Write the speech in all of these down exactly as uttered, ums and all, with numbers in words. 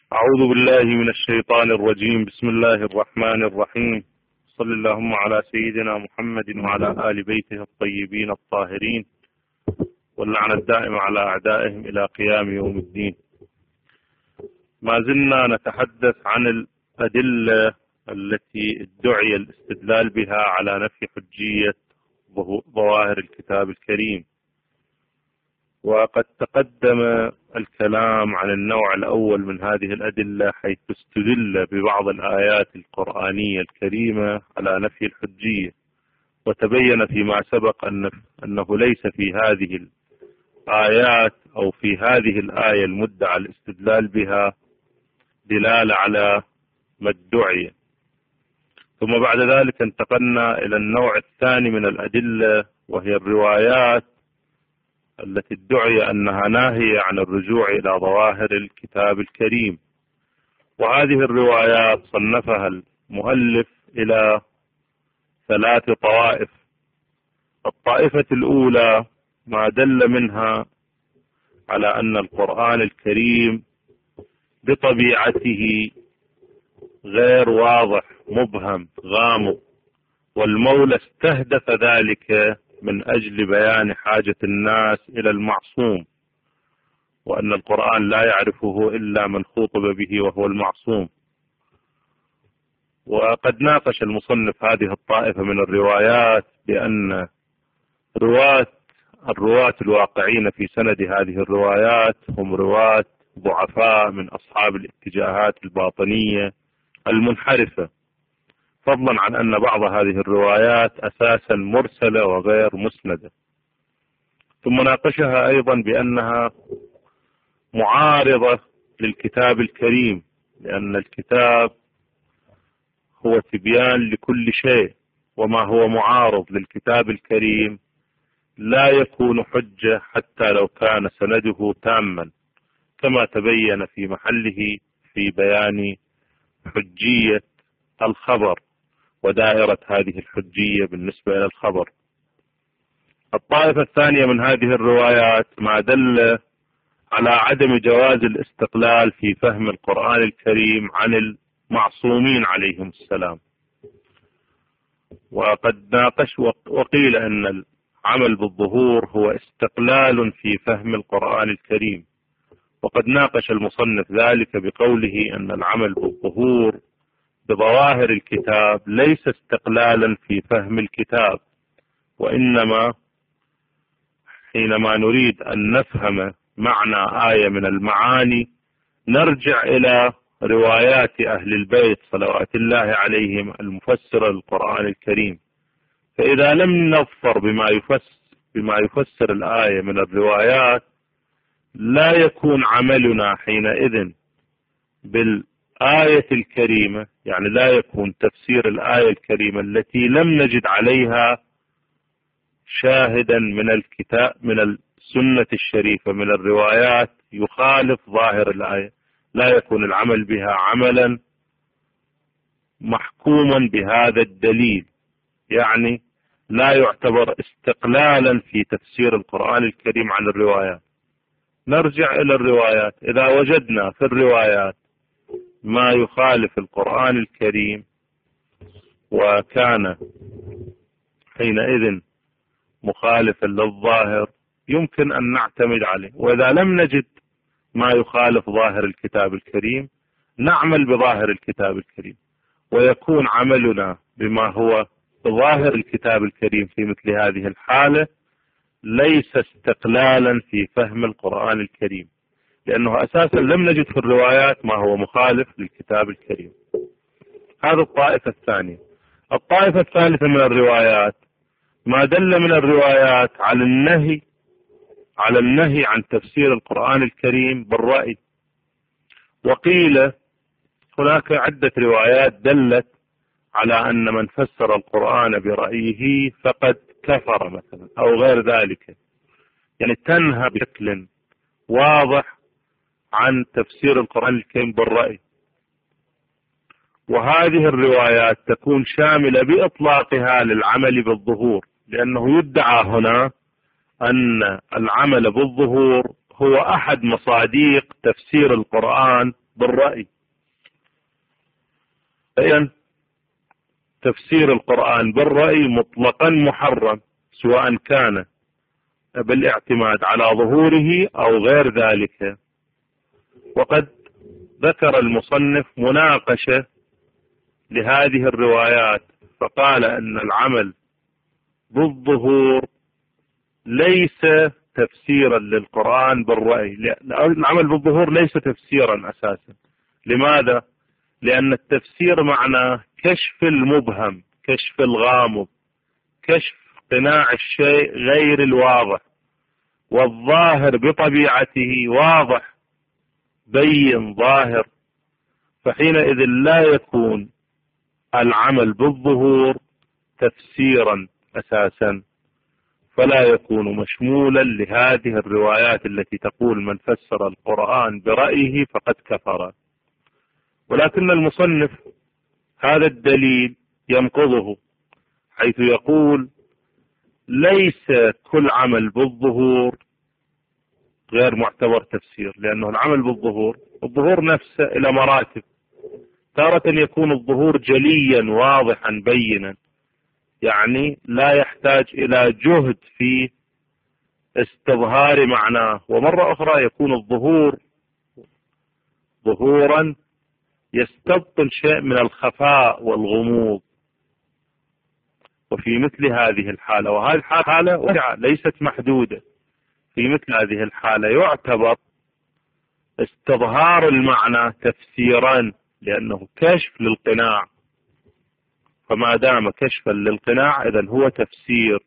أعوذ بالله من الشيطان الرجيم. بسم الله الرحمن الرحيم. صلى اللهم على سيدنا محمد وعلى آل بيته الطيبين الطاهرين، واللعنة الدائمة على أعدائهم إلى قيام يوم الدين. ما زلنا نتحدث عن الأدلة التي ادعي الاستدلال بها على نفي حجية ظواهر الكتاب الكريم، وقد تقدم الكلام عن النوع الأول من هذه الأدلة، حيث استدل ببعض الآيات القرآنية الكريمة على نفي الحجية، وتبين فيما سبق أن أنه ليس في هذه الآيات أو في هذه الآية المدعى الاستدلال بها دلالة على ما ادعي. ثم بعد ذلك انتقلنا إلى النوع الثاني من الأدلة، وهي الروايات التي ادعي أنها ناهية عن الرجوع إلى ظواهر الكتاب الكريم. وهذه الروايات صنفها المؤلف إلى ثلاث طوائف. الطائفة الأولى ما دل منها على أن القرآن الكريم بطبيعته غير واضح، مبهم، غامض، والمولى استهدف ذلك من أجل بيان حاجة الناس إلى المعصوم، وأن القرآن لا يعرفه إلا من خوطب به وهو المعصوم. وقد ناقش المصنف هذه الطائفة من الروايات بأن رواة الرواة الواقعين في سند هذه الروايات هم رواة ضعفاء من أصحاب الاتجاهات الباطنية المنحرفة، فضلا عن أن بعض هذه الروايات أساسا مرسلة وغير مسندة. ثم ناقشها أيضا بأنها معارضة للكتاب الكريم، لأن الكتاب هو تبيان لكل شيء، وما هو معارض للكتاب الكريم لا يكون حجة حتى لو كان سنده تاما، كما تبين في محله في بيان حجية الخبر ودائرة هذه الحجية بالنسبة إلى الخبر. الطائفة الثانية من هذه الروايات ما دل على عدم جواز الاستقلال في فهم القرآن الكريم عن المعصومين عليهم السلام. وقد ناقش وقيل أن العمل بالظهور هو استقلال في فهم القرآن الكريم، وقد ناقش المصنف ذلك بقوله أن العمل بالظهور بظواهر الكتاب ليس استقلالا في فهم الكتاب، وإنما حينما نريد أن نفهم معنى آية من المعاني نرجع إلى روايات أهل البيت صلوات الله عليهم المفسرة للقرآن الكريم. فإذا لم نظفر بما يفسر, بما يفسر الآية من الروايات لا يكون عملنا حينئذ بالآية الكريمة، يعني لا يكون تفسير الآية الكريمة التي لم نجد عليها شاهدا من الكتاب من السنة الشريفة من الروايات يخالف ظاهر الآية، لا يكون العمل بها عملا محكوما بهذا الدليل، يعني لا يعتبر استقلالا في تفسير القرآن الكريم عن الروايات. نرجع إلى الروايات، إذا وجدنا في الروايات ما يخالف القرآن الكريم وكان حينئذ مخالفا للظاهر يمكن أن نعتمد عليه، وإذا لم نجد ما يخالف ظاهر الكتاب الكريم نعمل بظاهر الكتاب الكريم، ويكون عملنا بما هو ظاهر الكتاب الكريم في مثل هذه الحالة ليس استقلالا في فهم القرآن الكريم، لأنه أساسا لم نجد في الروايات ما هو مخالف للكتاب الكريم. هذا الطائفة الثانية. الطائفة الثالثة من الروايات ما دل من الروايات على النهي على النهي عن تفسير القرآن الكريم بالرأي. وقيل هناك عدة روايات دلت على أن من فسر القرآن برأيه فقد كفر مثلا أو غير ذلك، يعني تنهى بشكل واضح عن تفسير القرآن الكريم بالرأي. وهذه الروايات تكون شاملة بإطلاقها للعمل بالظهور، لأنه يدعى هنا أن العمل بالظهور هو أحد مصاديق تفسير القرآن بالرأي. إذن تفسير القرآن بالرأي مطلقا محرم، سواء كان بالاعتماد على ظهوره أو غير ذلك. وقد ذكر المصنف مناقشة لهذه الروايات، فقال أن العمل بالظهور ليس تفسيرا للقرآن بالرأي. العمل بالظهور ليس تفسيرا أساسا. لماذا؟ لأن التفسير معناه كشف المبهم، كشف الغامض، كشف قناع الشيء غير الواضح، والظاهر بطبيعته واضح بين ظاهر، فحينئذ لا يكون العمل بالظهور تفسيرا أساسا، فلا يكون مشمولا لهذه الروايات التي تقول من فسر القرآن برأيه فقد كفر. ولكن المصنف هذا الدليل ينقضه، حيث يقول ليس كل عمل بالظهور غير معتبر تفسير، لأنه العمل بالظهور الظهور نفسه إلى مراتب. تارة يكون الظهور جليا واضحا بينا، يعني لا يحتاج إلى جهد في استظهار معناه، ومرة أخرى يكون الظهور ظهورا يستبطن شيء من الخفاء والغموض. وفي مثل هذه الحالة، وهذه الحالة واسعة ليست محدودة، في مثل هذه الحالة يعتبر استظهار المعنى تفسيرا، لأنه كشف للقناع، فما دام كشفا للقناع إذن هو تفسير،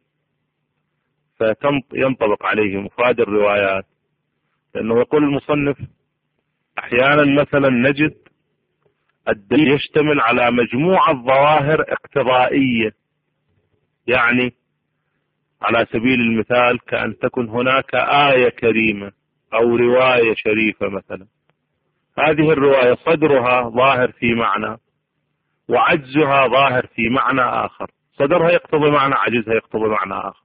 فينطبق عليه مفاد الروايات. لأنه يقول المصنف أحيانا مثلا نجد الدليل يشتمل على مجموعة ظواهر اقتضائية، يعني على سبيل المثال كأن تكن هناك آية كريمة أو رواية شريفة مثلا، هذه الرواية صدرها ظاهر في معنى وعجزها ظاهر في معنى آخر، صدرها يقتضي معنى، عجزها يقتضي معنى آخر.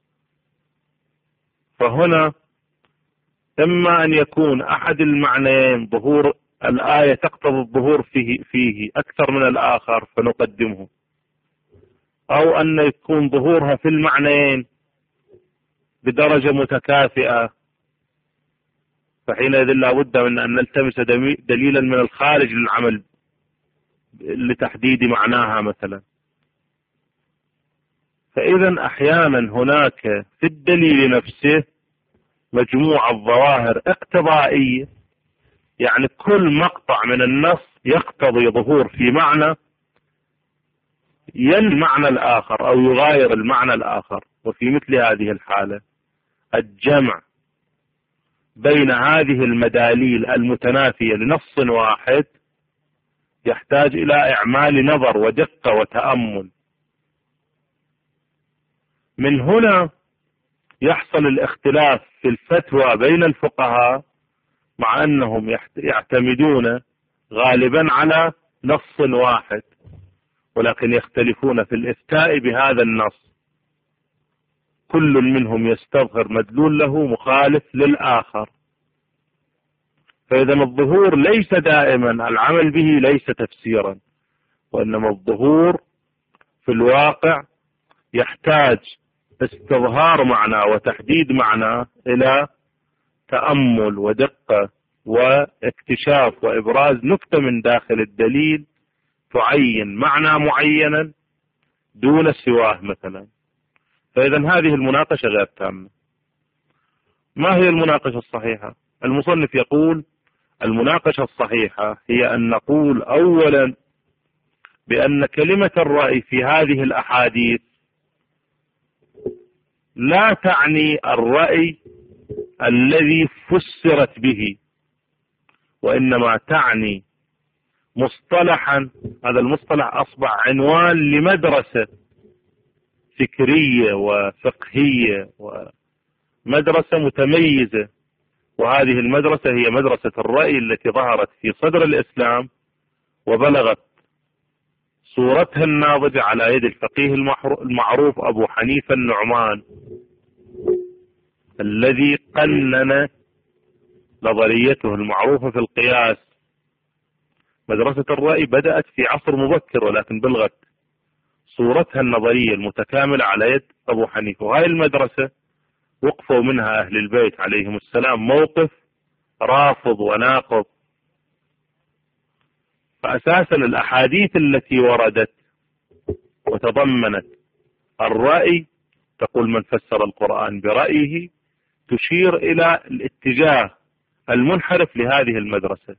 فهنا إما أن يكون أحد المعنيين ظهور الآية تقتضي الظهور فيه, فيه أكثر من الآخر فنقدمه، أو أن يكون ظهورها في المعنيين بدرجة متكافئة، فحينئذ لا بد من أن نلتمس دليلا من الخارج للعمل لتحديد معناها مثلا. فإذا أحيانا هناك في الدليل نفسه مجموعة ظواهر اقتضائية، يعني كل مقطع من النص يقتضي ظهور في معنى يل معنى الآخر أو يغاير المعنى الآخر. وفي مثل هذه الحالة الجمع بين هذه المداليل المتنافية لنص واحد يحتاج إلى إعمال نظر ودقة وتأمل. من هنا يحصل الاختلاف في الفتوى بين الفقهاء، مع أنهم يعتمدون غالبا على نص واحد، ولكن يختلفون في الإفتاء بهذا النص، كل منهم يستظهر مدلول له مخالف للآخر. فإذا الظهور ليس دائما العمل به ليس تفسيرا، وإنما الظهور في الواقع يحتاج استظهار معنى وتحديد معنى إلى تأمل ودقة واكتشاف وإبراز نكتة من داخل الدليل تعين معنى معينا دون سواه مثلا. فإذا هذه المناقشة غير تامة. ما هي المناقشة الصحيحة؟ المصنف يقول المناقشة الصحيحة هي أن نقول أولا بأن كلمة الرأي في هذه الأحاديث لا تعني الرأي الذي فسرت به، وإنما تعني مصطلحا، هذا المصطلح أصبح عنوان لمدرسة فكرية وفقهية ومدرسة متميزة، وهذه المدرسة هي مدرسة الرأي التي ظهرت في صدر الإسلام وبلغت صورتها الناضجة على يد الفقيه المعروف أبو حنيفة النعمان، الذي قنن نظريته المعروفة في القياس مدرسة الرأي بدأت في عصر مبكر، ولكن بلغت صورتها النظرية المتكاملة على يد أبو حنيفة. وهذه المدرسة وقفوا منها أهل البيت عليهم السلام موقف رافض وناقض. فأساسا الأحاديث التي وردت وتضمنت الرأي، تقول من فسر القرآن برأيه، تشير إلى الاتجاه المنحرف لهذه المدرسة.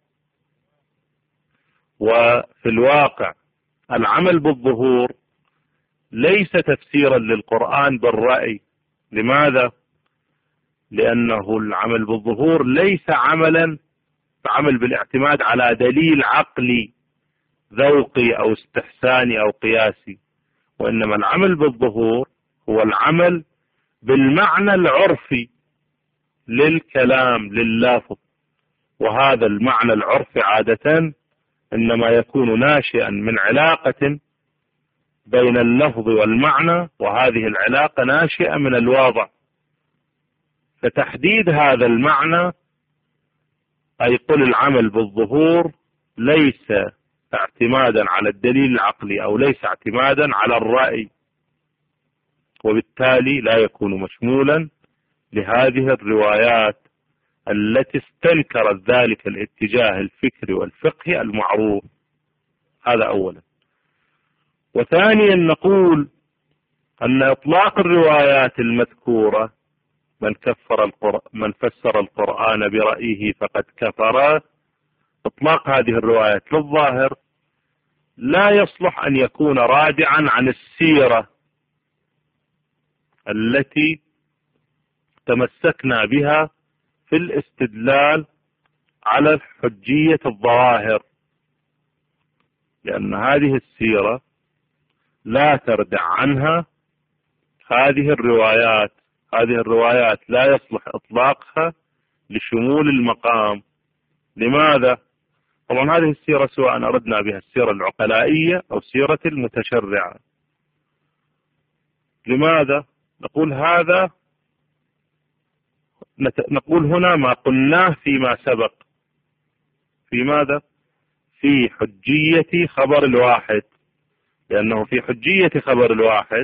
وفي الواقع العمل بالظهور ليس تفسيرا للقرآن بالرأي. لماذا؟ لأنه العمل بالظهور ليس عملا عمل بالاعتماد على دليل عقلي ذوقي أو استحساني أو قياسي، وإنما العمل بالظهور هو العمل بالمعنى العرفي للكلام لللفظ. وهذا المعنى العرفي عادة إنما يكون ناشئا من علاقة بين اللفظ والمعنى، وهذه العلاقة ناشئة من الواضع. فتحديد هذا المعنى، أي قل العمل بالظهور ليس اعتمادا على الدليل العقلي أو ليس اعتمادا على الرأي، وبالتالي لا يكون مشمولا لهذه الروايات التي استنكرت ذلك الاتجاه الفكري والفقهي المعروف. هذا أولا. وثانيا نقول أن إطلاق الروايات المذكورة من كفر القرآن من فسر القرآن برأيه فقد كفر، إطلاق هذه الروايات للظاهر لا يصلح أن يكون رادعا عن السيرة التي تمسكنا بها في الاستدلال على حجية الظواهر، لأن هذه السيرة لا تردع عنها هذه الروايات. هذه الروايات لا يصلح إطلاقها لشمول المقام. لماذا؟ طبعا هذه السيرة سواء أردنا بها السيرة العقلائية أو سيرة المتشرعة. لماذا؟ نقول هذا نقول هنا ما قلناه فيما سبق في ماذا؟ في حجية خبر الواحد، لأنه في حجية خبر الواحد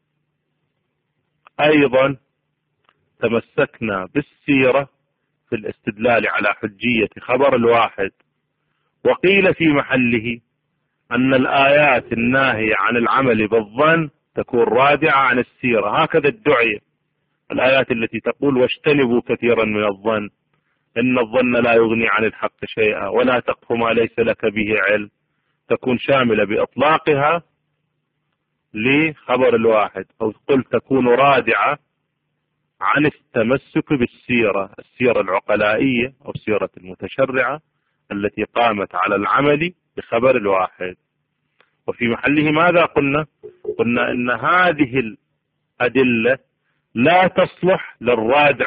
أيضا تمسكنا بالسيرة في الاستدلال على حجية خبر الواحد. وقيل في محله أن الآيات الناهية عن العمل بالظن تكون رادعة عن السيرة. هكذا الدعية الآيات التي تقول واجتنبوا كثيرا من الظن إن الظن لا يغني عن الحق شيئا ولا تقف ما ليس لك به علم، تكون شاملة بإطلاقها لخبر الواحد، أو قل تكون رادعة عن التمسك بالسيرة، السيرة العقلائية أو سيرة المتشرعة التي قامت على العمل بخبر الواحد. وفي محله ماذا قلنا؟ قلنا إن هذه الأدلة لا تصلح للرادع،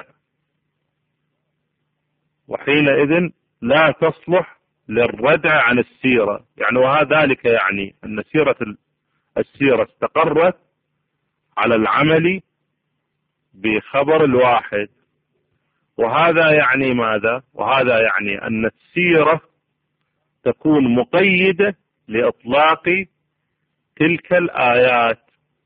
وحينئذ لا تصلح للردع عن السيرة. يعني وذلك يعني أن سيرة السيرة استقرت على العمل بخبر الواحد. وهذا يعني ماذا؟ وهذا يعني أن السيرة تكون مقيدة لإطلاق تلك الآيات.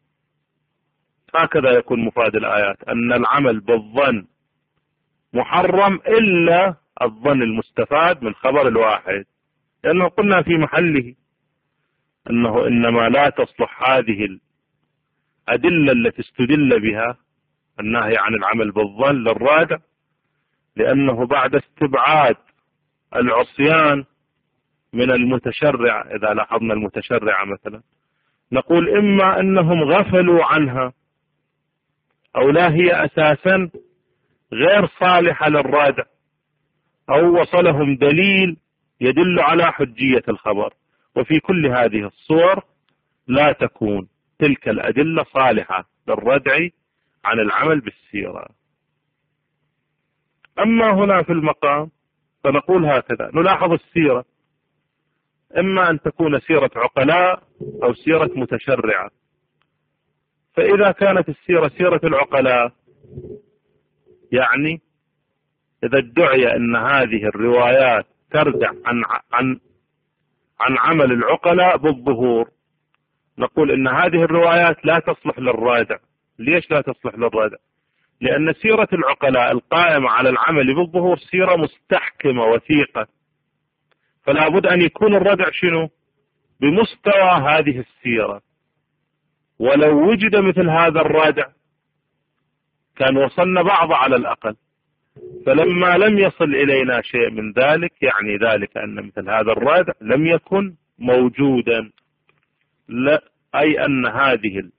هكذا يكون مفاد الآيات، أن العمل بالظن محرم إلا الظن المستفاد من خبر الواحد، لأنه قلنا في محله أنه إنما لا تصلح هذه الأدلة التي استدل بها النهي عن العمل بالظن للرادع، لأنه بعد استبعاد العصيان من المتشرع، إذا لاحظنا المتشرع مثلا نقول إما أنهم غفلوا عنها أو لا هي أساسا غير صالحة للرادع، أو وصلهم دليل يدل على حجية الخبر. وفي كل هذه الصور لا تكون تلك الأدلة صالحة للردع عن العمل بالسيرة. أما هنا في المقام فنقول هكذا، نلاحظ السيرة إما أن تكون سيرة عقلاء أو سيرة متشرعة. فإذا كانت السيرة سيرة العقلاء، يعني إذا ادعي أن هذه الروايات تردع عن عن عن عمل العقلاء بالظهور، نقول إن هذه الروايات لا تصلح للرادع. ليش لا تصلح للرادع؟ لأن سيرة العقلاء القائمة على العمل بالظهور سيرة مستحكمة وثيقة، فلا بد أن يكون الردع شنو؟ بمستوى هذه السيرة. ولو وجد مثل هذا الردع كان وصلنا بعض على الأقل، فلما لم يصل إلينا شيء من ذلك يعني ذلك أن مثل هذا الردع لم يكن موجودا. لا، أي أن هذه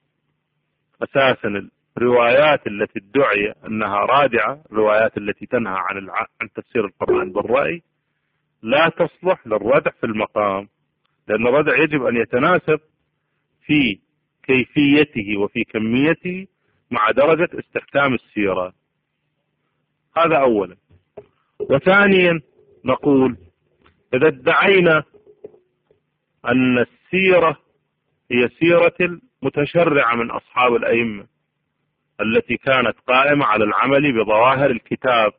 أساسا الروايات التي ادعي أنها رادعة، الروايات التي تنهى عن الع... عن تفسير القرآن بالرأي، لا تصلح للردع في المقام، لأن الردع يجب أن يتناسب في كيفيته وفي كميته مع درجة استحكام السيرة. هذا أولا. وثانيا نقول إذا ادعينا أن السيرة هي سيرة المتشرعة من أصحاب الأئمة التي كانت قائمة على العمل بظواهر الكتاب،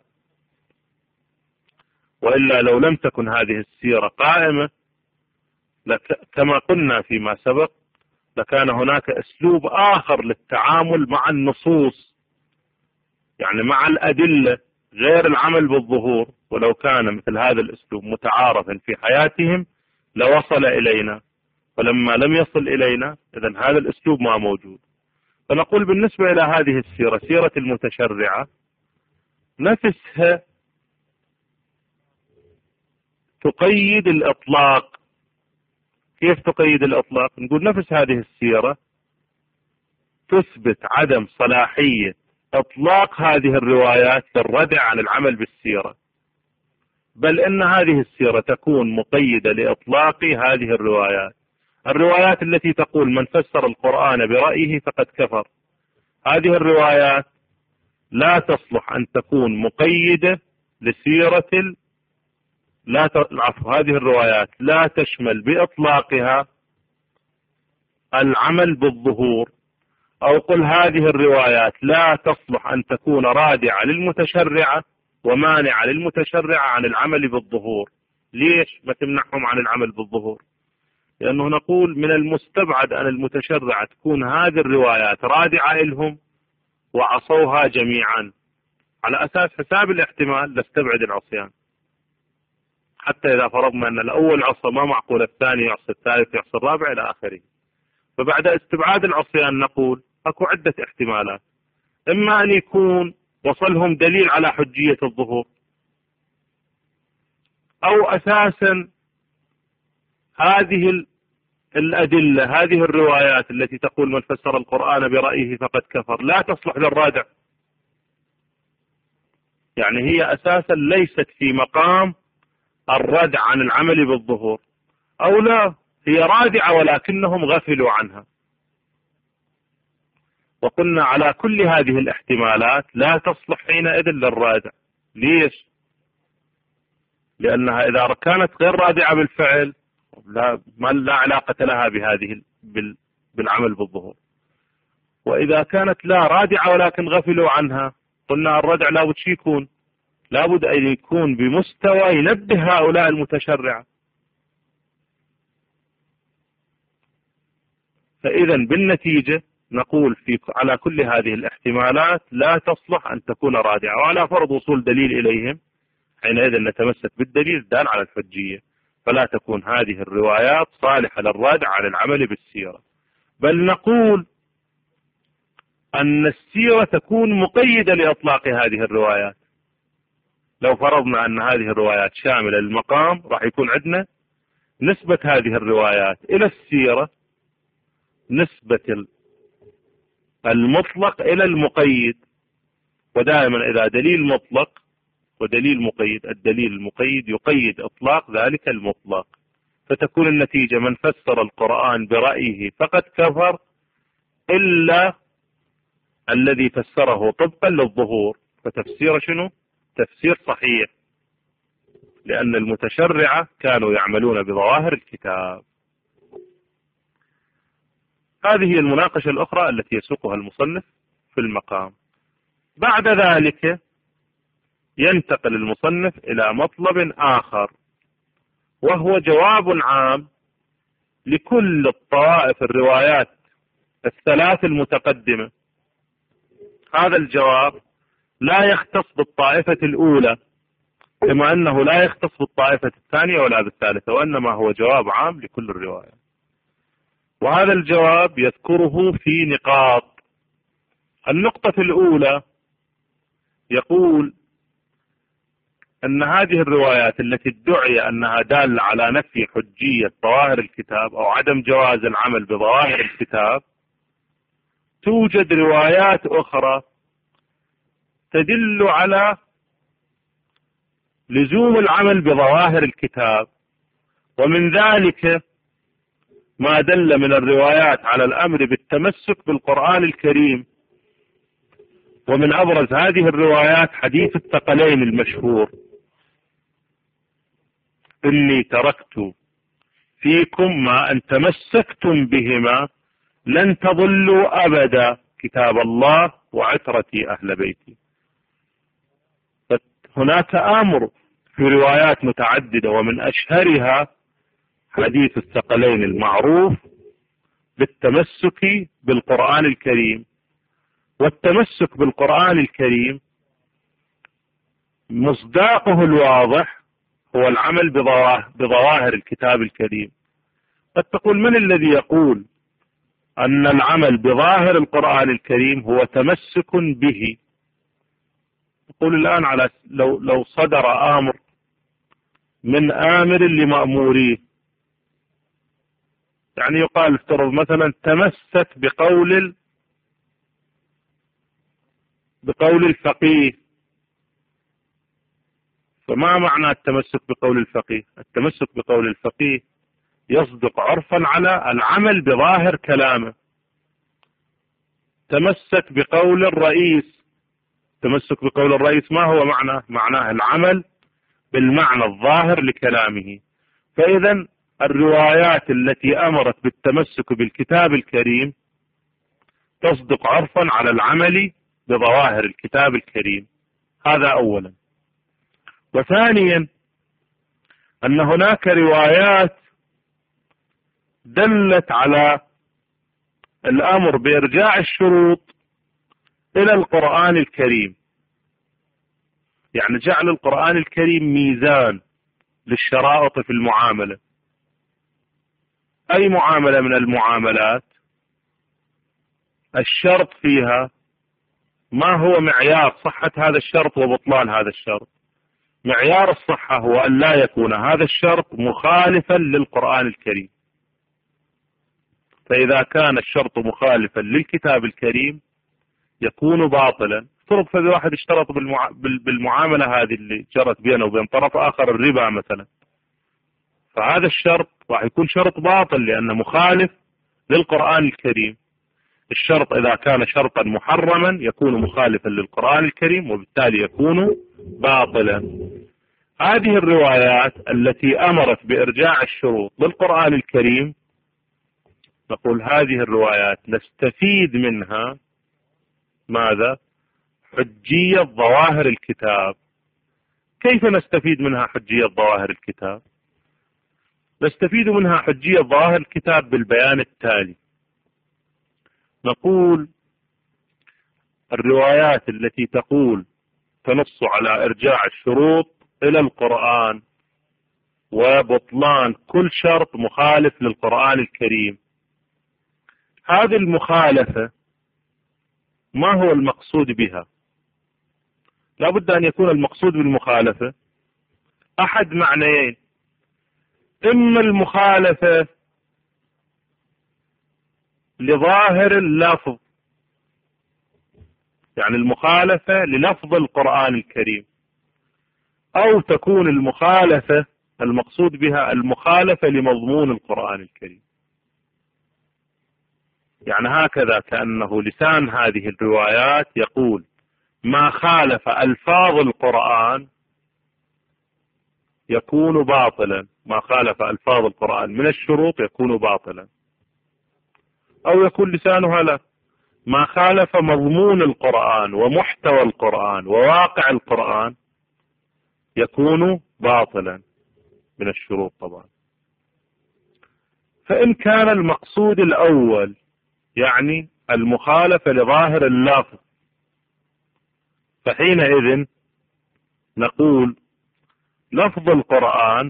وإلا لو لم تكن هذه السيرة قائمة لك كما قلنا فيما سبق لكان هناك أسلوب آخر للتعامل مع النصوص، يعني مع الأدلة غير العمل بالظهور. ولو كان مثل هذا الأسلوب متعارفا في حياتهم لوصل إلينا، فلما لم يصل إلينا إذن هذا الأسلوب ما موجود. فنقول بالنسبة إلى هذه السيرة، سيرة المتشرعة نفسها تقيد الإطلاق. كيف تقيد الإطلاق؟ نقول نفس هذه السيرة تثبت عدم صلاحية إطلاق هذه الروايات للردع عن العمل بالسيرة، بل إن هذه السيرة تكون مقيدة لإطلاق هذه الروايات. الروايات التي تقول من فسر القرآن برأيه فقد كفر، هذه الروايات لا تصلح أن تكون مقيدة لسيرة ال... لا ت... العفو هذه الروايات لا تشمل بإطلاقها العمل بالظهور، أو قل هذه الروايات لا تصلح أن تكون رادعة للمتشرعة ومانعة للمتشرعة عن العمل بالظهور. ليش ما تمنعهم عن العمل بالظهور؟ لأنه نقول من المستبعد أن المتشرعة تكون هذه الروايات رادعة لهم وعصوها جميعا. على أساس حساب الاحتمال نستبعد العصيان، حتى إذا فرضنا أن الأول عصى ما معقول الثاني يعصي الثالث يعصي الرابع إلى آخره. فبعد استبعاد العصيان نقول أكو عدة احتمالات، إما أن يكون وصلهم دليل على حجية الظهور، أو أساسا هذه الأدلة هذه الروايات التي تقول من فسر القرآن برأيه فقد كفر لا تصلح للرادع، يعني هي أساسا ليست في مقام الردع عن العمل بالظهور، أو لا هي رادعة ولكنهم غفلوا عنها. وقلنا على كل هذه الاحتمالات لا تصلح حينئذ للرادع. ليش؟ لأنها إذا كانت غير رادعة بالفعل لا, ما لا علاقة لها بهذه بالعمل بالظهور، وإذا كانت لا رادعة ولكن غفلوا عنها قلنا الردع لابد شي يكون لابد أن يكون بمستوى ينبه هؤلاء المتشرعة. فإذا بالنتيجة نقول في على كل هذه الاحتمالات لا تصلح أن تكون رادعة، وعلى فرض وصول دليل إليهم حينئذ نتمسك بالدليل الدال على الحجية، فلا تكون هذه الروايات صالحة للردع عن العمل بالسيرة. بل نقول أن السيرة تكون مقيدة لإطلاق هذه الروايات. لو فرضنا أن هذه الروايات شاملة للمقام راح يكون عندنا نسبة هذه الروايات إلى السيرة نسبة المطلق إلى المقيد، ودائما إذا دليل مطلق ودليل مقيد الدليل المقيد يقيد إطلاق ذلك المطلق، فتكون النتيجة من فسر القرآن برأيه فقد كفر إلا الذي فسره طبقا للظهور، فتفسير شنو؟ تفسير صحيح، لأن المتشرعة كانوا يعملون بظواهر الكتاب. هذه هي المناقشة الأخرى التي يسوقها المصنف في المقام. بعد ذلك ينتقل المصنف إلى مطلب آخر، وهو جواب عام لكل الطوائف الروايات الثلاث المتقدمة. هذا الجواب لا يختص بالطائفة الأولى كما أنه لا يختص بالطائفة الثانية ولا بالثالثة، وإنما هو جواب عام لكل الروايات. وهذا الجواب يذكره في نقاط. النقطة الأولى يقول أن هذه الروايات التي ادعي أنها دالة على نفي حجية ظواهر الكتاب أو عدم جواز العمل بظواهر الكتاب، توجد روايات أخرى تدل على لزوم العمل بظواهر الكتاب، ومن ذلك ما دل من الروايات على الأمر بالتمسك بالقرآن الكريم. ومن أبرز هذه الروايات حديث الثقلين المشهور: إني تركت فيكم ما أن تمسكتم بهما لن تضلوا أبدا، كتاب الله وعترتي أهل بيتي. هناك أمر في روايات متعددة، ومن أشهرها حديث الثقلين المعروف بالتمسك بالقرآن الكريم. والتمسك بالقرآن الكريم مصداقه الواضح هو العمل بظواهر الكتاب الكريم. قد تقول: من الذي يقول أن العمل بظاهر القرآن الكريم هو تمسك به؟ يقول الآن على لو لو صدر أمر من آمر لمأموريه، يعني يقال افترض مثلا تمسك بقول بقول الفقيه، فما معنى التمسك بقول الفقيه؟ التمسك بقول الفقيه يصدق عرفا على العمل بظاهر كلامه. تمسك بقول الرئيس، تمسك بقول الرئيس ما هو معناه؟ معناه العمل بالمعنى الظاهر لكلامه. فإذا الروايات التي أمرت بالتمسك بالكتاب الكريم تصدق عرفا على العمل بظواهر الكتاب الكريم. هذا أولا. وثانيا أن هناك روايات دلت على الأمر بإرجاع الشروط إلى القرآن الكريم، يعني جعل القرآن الكريم ميزان للشرائط في المعاملة. أي معاملة من المعاملات الشرط فيها ما هو معيار صحة هذا الشرط وبطلان هذا الشرط؟ معيار الصحة هو أن لا يكون هذا الشرط مخالفا للقرآن الكريم. فإذا كان الشرط مخالفا للكتاب الكريم يكون باطلا. افترض فإذا واحد اشترط بالمع... بالمعاملة هذه اللي جرت بينه وبين طرف آخر الربا مثلا، فهذا الشرط راح يكون شرط باطل لأنه مخالف للقرآن الكريم. الشرط إذا كان شرطا محرما يكون مخالفا للقرآن الكريم وبالتالي يكون باطلا. هذه الروايات التي أمرت بإرجاع الشروط للقرآن الكريم نقول هذه الروايات نستفيد منها ماذا؟ حجية ظواهر الكتاب. كيف نستفيد منها حجية ظواهر الكتاب؟ نستفيد منها حجية ظواهر الكتاب بالبيان التالي: نقول الروايات التي تقول تنص على إرجاع الشروط إلى القرآن وبطلان كل شرط مخالف للقرآن الكريم، هذه المخالفة ما هو المقصود بها؟ لا بد أن يكون المقصود بالمخالفة أحد معنيين: إما المخالفة لظاهر اللفظ، يعني المخالفة للفظ القرآن الكريم، أو تكون المخالفة المقصود بها المخالفة لمضمون القرآن الكريم. يعني هكذا كأنه لسان هذه الروايات يقول ما خالف ألفاظ القرآن يكون باطلا، ما خالف ألفاظ القرآن من الشروط يكون باطلا. أو يكون لسانها لا ما خالف مضمون القرآن ومحتوى القرآن وواقع القرآن يكون باطلا. من الشروط طبعا. فإن كان المقصود الأول يعني المخالفة لظاهر اللفظ، فحينئذ نقول لفظ القرآن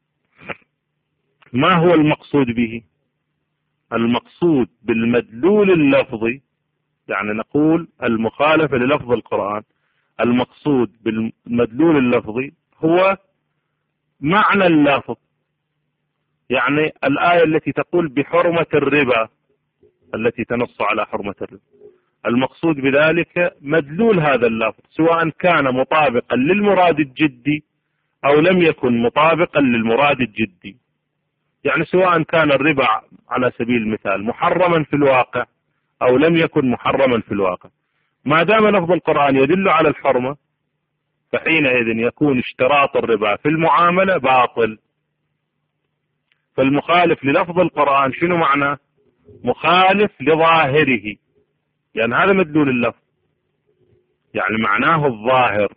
ما هو المقصود به؟ المقصود بالمدلول اللفظي، يعني نقول المخالفة للفظ القرآن المقصود بالمدلول اللفظي هو معنى اللفظ، يعني الآية التي تقول بحرمة الربا التي تنص على حرمة الربا، المقصود بذلك مدلول هذا اللفظ سواء كان مطابقا للمراد الجدي أو لم يكن مطابقا للمراد الجدي. يعني سواء كان الربا على سبيل المثال محرما في الواقع أو لم يكن محرما في الواقع، ما دام لفظ القرآن يدل على الحرمة فحينئذ يكون اشتراط الربا في المعاملة باطل. فالمخالف للفظ القرآن شنو معناه؟ مخالف لظاهره، يعني هذا مدلول اللفظ، يعني معناه الظاهر.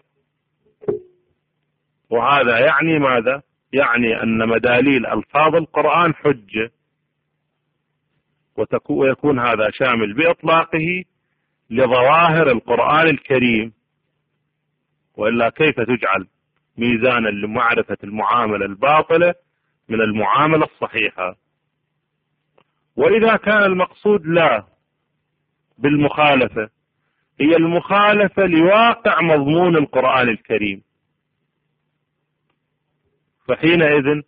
وهذا يعني ماذا؟ يعني أن مداليل ألفاظ القرآن حجة، ويكون هذا شامل بإطلاقه لظواهر القرآن الكريم، وإلا كيف تجعل ميزانا لمعرفة المعاملة الباطلة من المعاملة الصحيحة؟ وإذا كان المقصود لا بالمخالفة هي المخالفة لواقع مضمون القرآن الكريم، فحينئذ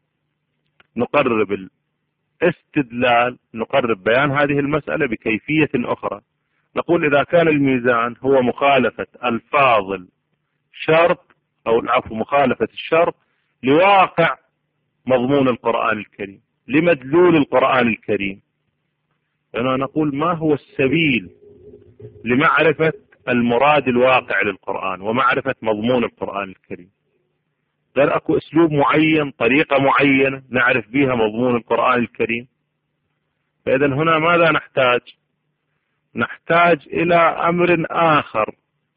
نقرب الاستدلال، نقرب بيان هذه المسألة بكيفية أخرى. نقول إذا كان الميزان هو مخالفة ألفاظ الشرط أو العفو مخالفة الشرط لواقع مضمون القرآن الكريم لمدلول القرآن الكريم، فأنا نقول ما هو السبيل لمعرفة المراد الواقع للقرآن ومعرفة مضمون القرآن الكريم؟ غير أكو أسلوب معين، طريقة معينة نعرف بها مضمون القرآن الكريم. فإذا هنا ماذا نحتاج؟ نحتاج إلى أمر آخر،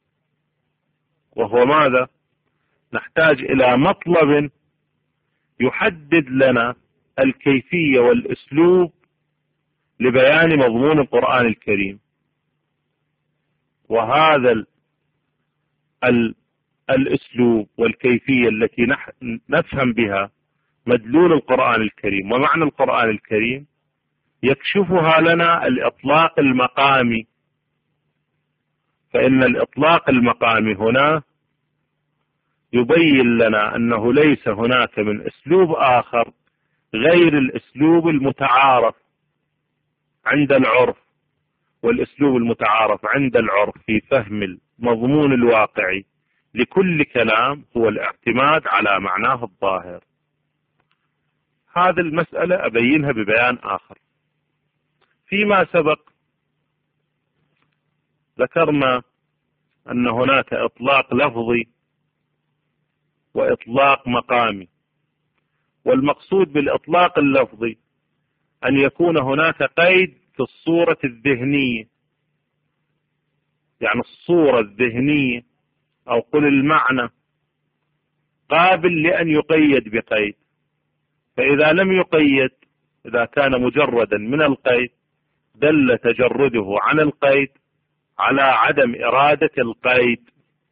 وهو ماذا؟ نحتاج إلى مطلب يحدد لنا الكيفية والأسلوب لبيان مضمون القرآن الكريم. وهذا ال ال الأسلوب والكيفية التي نفهم بها مدلول القرآن الكريم ومعنى القرآن الكريم يكشفها لنا الإطلاق المقامي. فإن الإطلاق المقامي هنا يبين لنا أنه ليس هناك من أسلوب آخر غير الأسلوب المتعارف عند العرف، والأسلوب المتعارف عند العرف في فهم المضمون الواقعي لكل كلام هو الاعتماد على معناه الظاهر. هذه المسألة أبينها ببيان آخر. فيما سبق ذكرنا أن هناك إطلاق لفظي وإطلاق مقامي، والمقصود بالإطلاق اللفظي أن يكون هناك قيد في الصورة الذهنية، يعني الصورة الذهنية أو قل المعنى قابل لأن يقيد بقيد. فإذا لم يقيد، إذا كان مجردا من القيد دل تجرده عن القيد على عدم إرادة القيد.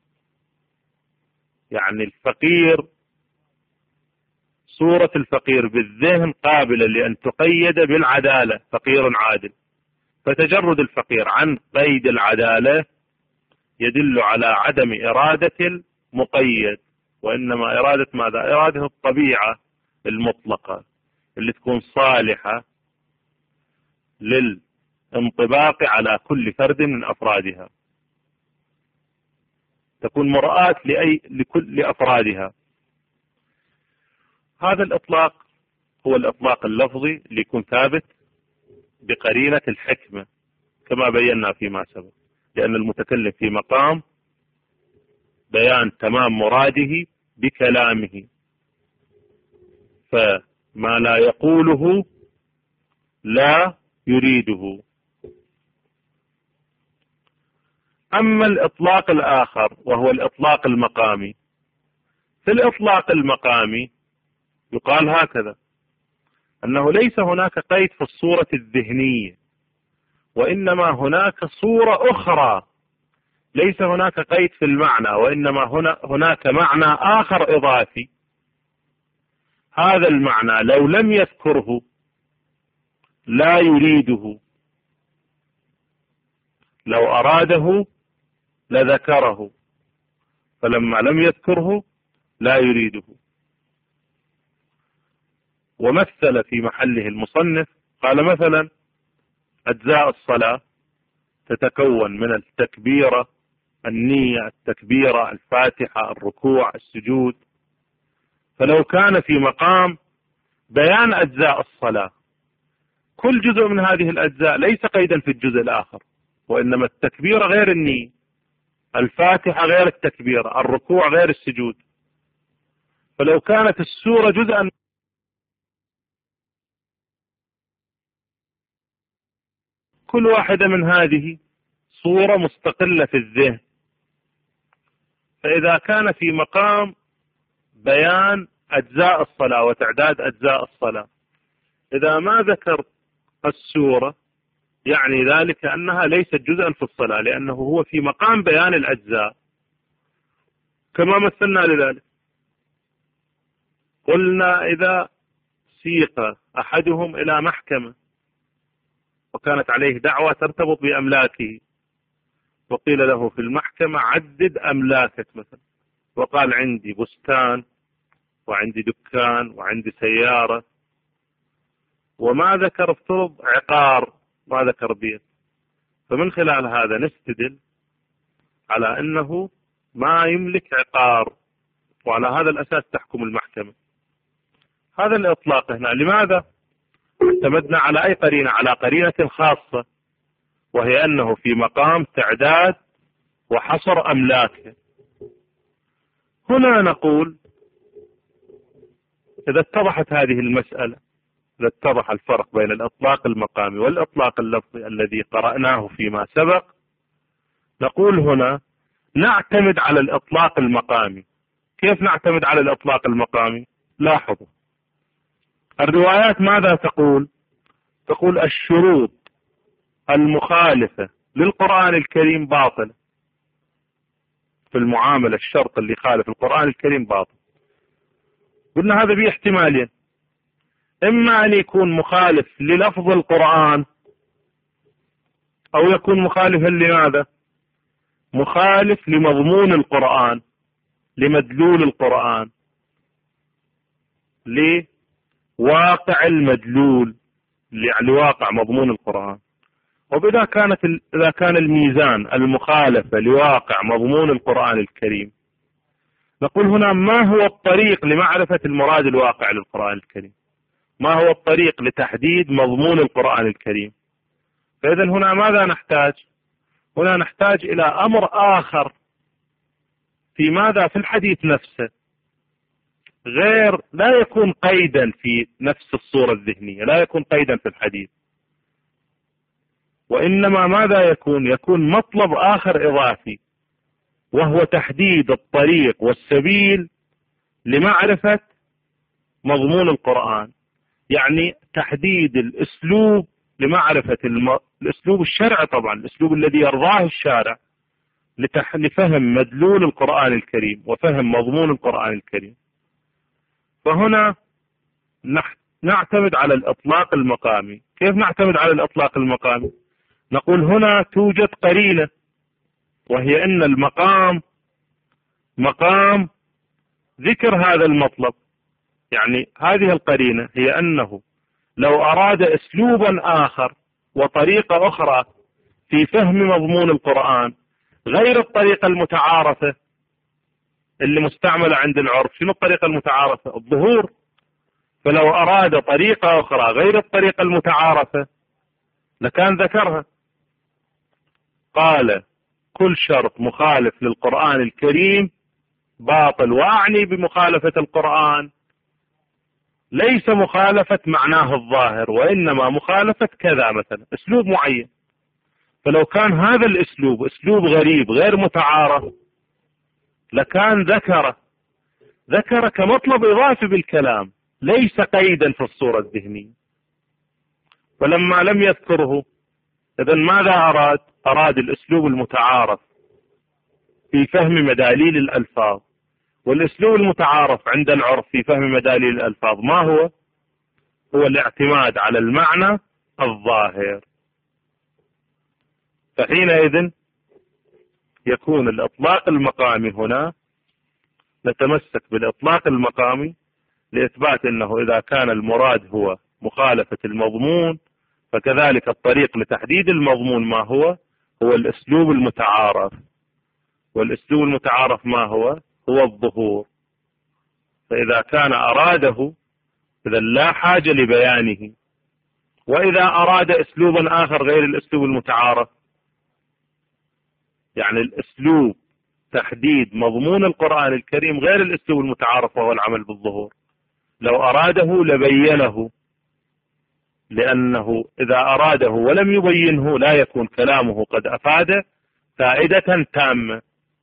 يعني الفقير، صورة الفقير بالذهن قابلة لأن تقيد بالعدالة، فقير عادل، فتجرد الفقير عن قيد العدالة يدل على عدم إرادة المقيد، وإنما إرادة ماذا؟ إرادة الطبيعة المطلقة اللي تكون صالحة للانطباق على كل فرد من أفرادها، تكون مرآة لأي لكل لأفرادها. هذا الإطلاق هو الإطلاق اللفظي اللي يكون ثابت بقرينة الحكمة كما بينا فيما سبق، لأن المتكلم في مقام بيان تمام مراده بكلامه، فما لا يقوله لا يريده. أما الإطلاق الآخر وهو الإطلاق المقامي، في الإطلاق المقامي يقال هكذا، أنه ليس هناك قيد في الصورة الذهنية، وإنما هناك صورة أخرى، ليس هناك قيد في المعنى، وإنما هنا هناك معنى آخر إضافي. هذا المعنى لو لم يذكره لا يريده، لو أراده لذكره، فلما لم يذكره لا يريده. ومثل في محله المصنف، قال مثلا أجزاء الصلاة تتكون من التكبيرة، النية، التكبيرة، الفاتحة، الركوع، السجود. فلو كان في مقام بيان أجزاء الصلاة كل جزء من هذه الأجزاء ليس قيدا في الجزء الآخر، وإنما التكبيرة غير النية، الفاتحة غير التكبيرة، الركوع غير السجود. فلو كانت السورة جزءا كل واحدة من هذه صورة مستقلة في الذهن، فإذا كان في مقام بيان أجزاء الصلاة وتعداد أجزاء الصلاة، إذا ما ذكر السورة يعني ذلك أنها ليست جزءا في الصلاة، لأنه هو في مقام بيان الأجزاء. كما مثلنا لذلك، قلنا إذا سيق أحدهم إلى محكمة وكانت عليه دعوة ترتبط بأملاكه، وقيل له في المحكمة عدد أملاكك مثلا، وقال عندي بستان وعندي دكان وعندي سيارة، وما ذكر افترض عقار، ما ذكر بيت، فمن خلال هذا نستدل على أنه ما يملك عقار، وعلى هذا الأساس تحكم المحكمة. هذا الإطلاق هنا لماذا؟ اعتمدنا على أي قرينة؟ على قرينة خاصة، وهي أنه في مقام تعداد وحصر أملاكه. هنا نقول إذا اتضحت هذه المسألة، إذا اتضح الفرق بين الإطلاق المقامي والإطلاق اللفظي الذي قرأناه فيما سبق، نقول هنا نعتمد على الإطلاق المقامي. كيف نعتمد على الإطلاق المقامي؟ لاحظوا الروايات ماذا تقول؟ تقول الشروط المخالفة للقرآن الكريم باطلة. في المعاملة الشرط اللي خالف القرآن الكريم باطل. قلنا هذا به احتمالين، إما أن يكون مخالف للفظ القرآن، أو يكون مخالفا لماذا؟ مخالف لمضمون القرآن، لمدلول القرآن، لواقع المدلول، لواقع مضمون القرآن. وبإذا كانت إذا كان الميزان المخالفة لواقع مضمون القرآن الكريم، نقول هنا ما هو الطريق لمعرفة المراد الواقع للقرآن الكريم؟ ما هو الطريق لتحديد مضمون القرآن الكريم؟ فإذا هنا ماذا نحتاج؟ هنا نحتاج إلى أمر آخر في ماذا؟ في الحديث نفسه، غير لا يكون قيدا في نفس الصورة الذهنية، لا يكون قيدا في الحديث، وإنما ماذا يكون؟ يكون مطلب آخر إضافي، وهو تحديد الطريق والسبيل لمعرفة مضمون القرآن. يعني تحديد الأسلوب لمعرفة الم... الأسلوب الشرعي، طبعا الأسلوب الذي يرضاه الشارع لتح... لفهم مدلول القرآن الكريم وفهم مضمون القرآن الكريم. فهنا نح... نعتمد على الإطلاق المقامي. كيف نعتمد على الإطلاق المقامي؟ نقول هنا توجد قرينة، وهي أن المقام مقام ذكر هذا المطلب. يعني هذه القرينة هي أنه لو أراد أسلوبا آخر وطريقة أخرى في فهم مضمون القرآن غير الطريقة المتعارفة اللي مستعملة عند العرف. شنو الطريقة المتعارفة؟ الظهور. فلو أراد طريقة أخرى غير الطريقة المتعارفة لكان ذكرها. قال كل شرط مخالف للقرآن الكريم باطل. وأعني بمخالفة القرآن ليس مخالفة معناه الظاهر، وإنما مخالفة كذا، مثلا أسلوب معين. فلو كان هذا الأسلوب أسلوب غريب غير متعارف لكان ذكر ذكر كمطلب إضافي بالكلام، ليس قيدا في الصورة الذهنية. فلما لم يذكره إذن ماذا أراد؟ أراد الأسلوب المتعارف في فهم مداليل الألفاظ. والأسلوب المتعارف عند العرف في فهم مداليل الألفاظ ما هو؟ هو الاعتماد على المعنى الظاهر. فحينئذ يكون الإطلاق المقامي هنا، نتمسك بالإطلاق المقامي لإثبات أنه إذا كان المراد هو مخالفة المضمون، فكذلك الطريق لتحديد المضمون ما هو؟ هو الأسلوب المتعارف. والأسلوب المتعارف ما هو؟ هو الظهور. فإذا كان أراده إذا لا حاجة لبيانه. وإذا أراد أسلوبا آخر غير الأسلوب المتعارف، يعني الأسلوب تحديد مضمون القرآن الكريم غير الأسلوب المتعارف وهو العمل بالظهور، لو أراده لبينه، لأنه إذا أراده ولم يبينه لا يكون كلامه قد أفاد فائدة تامة.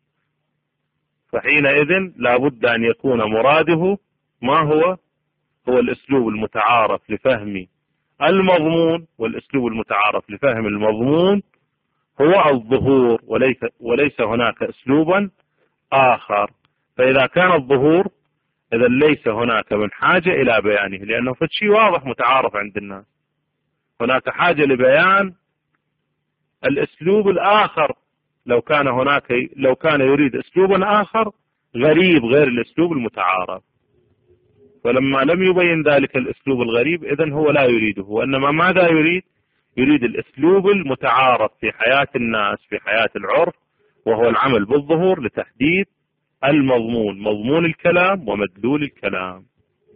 فحينئذ لا بد أن يكون مراده ما هو؟ هو الأسلوب المتعارف لفهم المضمون، والأسلوب المتعارف لفهم المضمون هو الظهور، وليس, وليس هناك أسلوبا آخر. فإذا كان الظهور إذا ليس هناك من حاجة إلى بيانه، لأنه فالشيء واضح متعارف عند الناس. هناك حاجة لبيان الأسلوب الآخر، لو كان هناك لو كان يريد أسلوبا آخر غريب غير الأسلوب المتعارف. فلما لم يبين ذلك الأسلوب الغريب إذن هو لا يريده، وإنما ماذا يريد؟ يريد الأسلوب المتعارف في حياة الناس في حياة العرف، وهو العمل بالظهور لتحديد المضمون، مضمون الكلام ومدلول الكلام.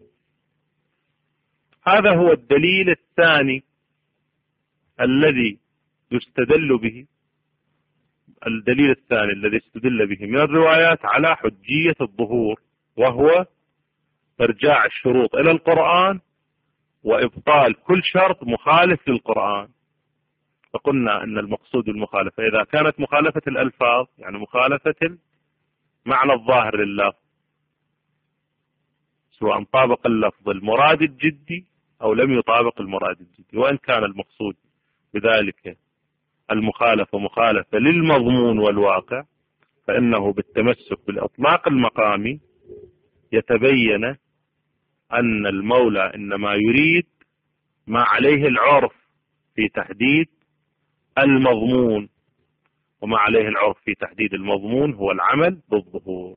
هذا هو الدليل الثاني الذي يستدل به، الدليل الثاني الذي استدل به من الروايات على حجية الظهور، وهو إرجاع الشروط إلى القرآن وإبطال كل شرط مخالف للقرآن. فقلنا أن المقصود المخالفة إذا كانت مخالفة الألفاظ، يعني مخالفة المعنى الظاهر لللفظ، سواء طابق اللفظ المراد الجدي أو لم يطابق المراد الجدي، وإن كان المقصود بذلك المخالفة مخالفة للمضمون والواقع، فإنه بالتمسك بالإطلاق المقامي يتبين أن المولى إنما يريد ما عليه العرف في تحديد المضمون، وما عليه العرف في تحديد المضمون هو العمل بالظهور.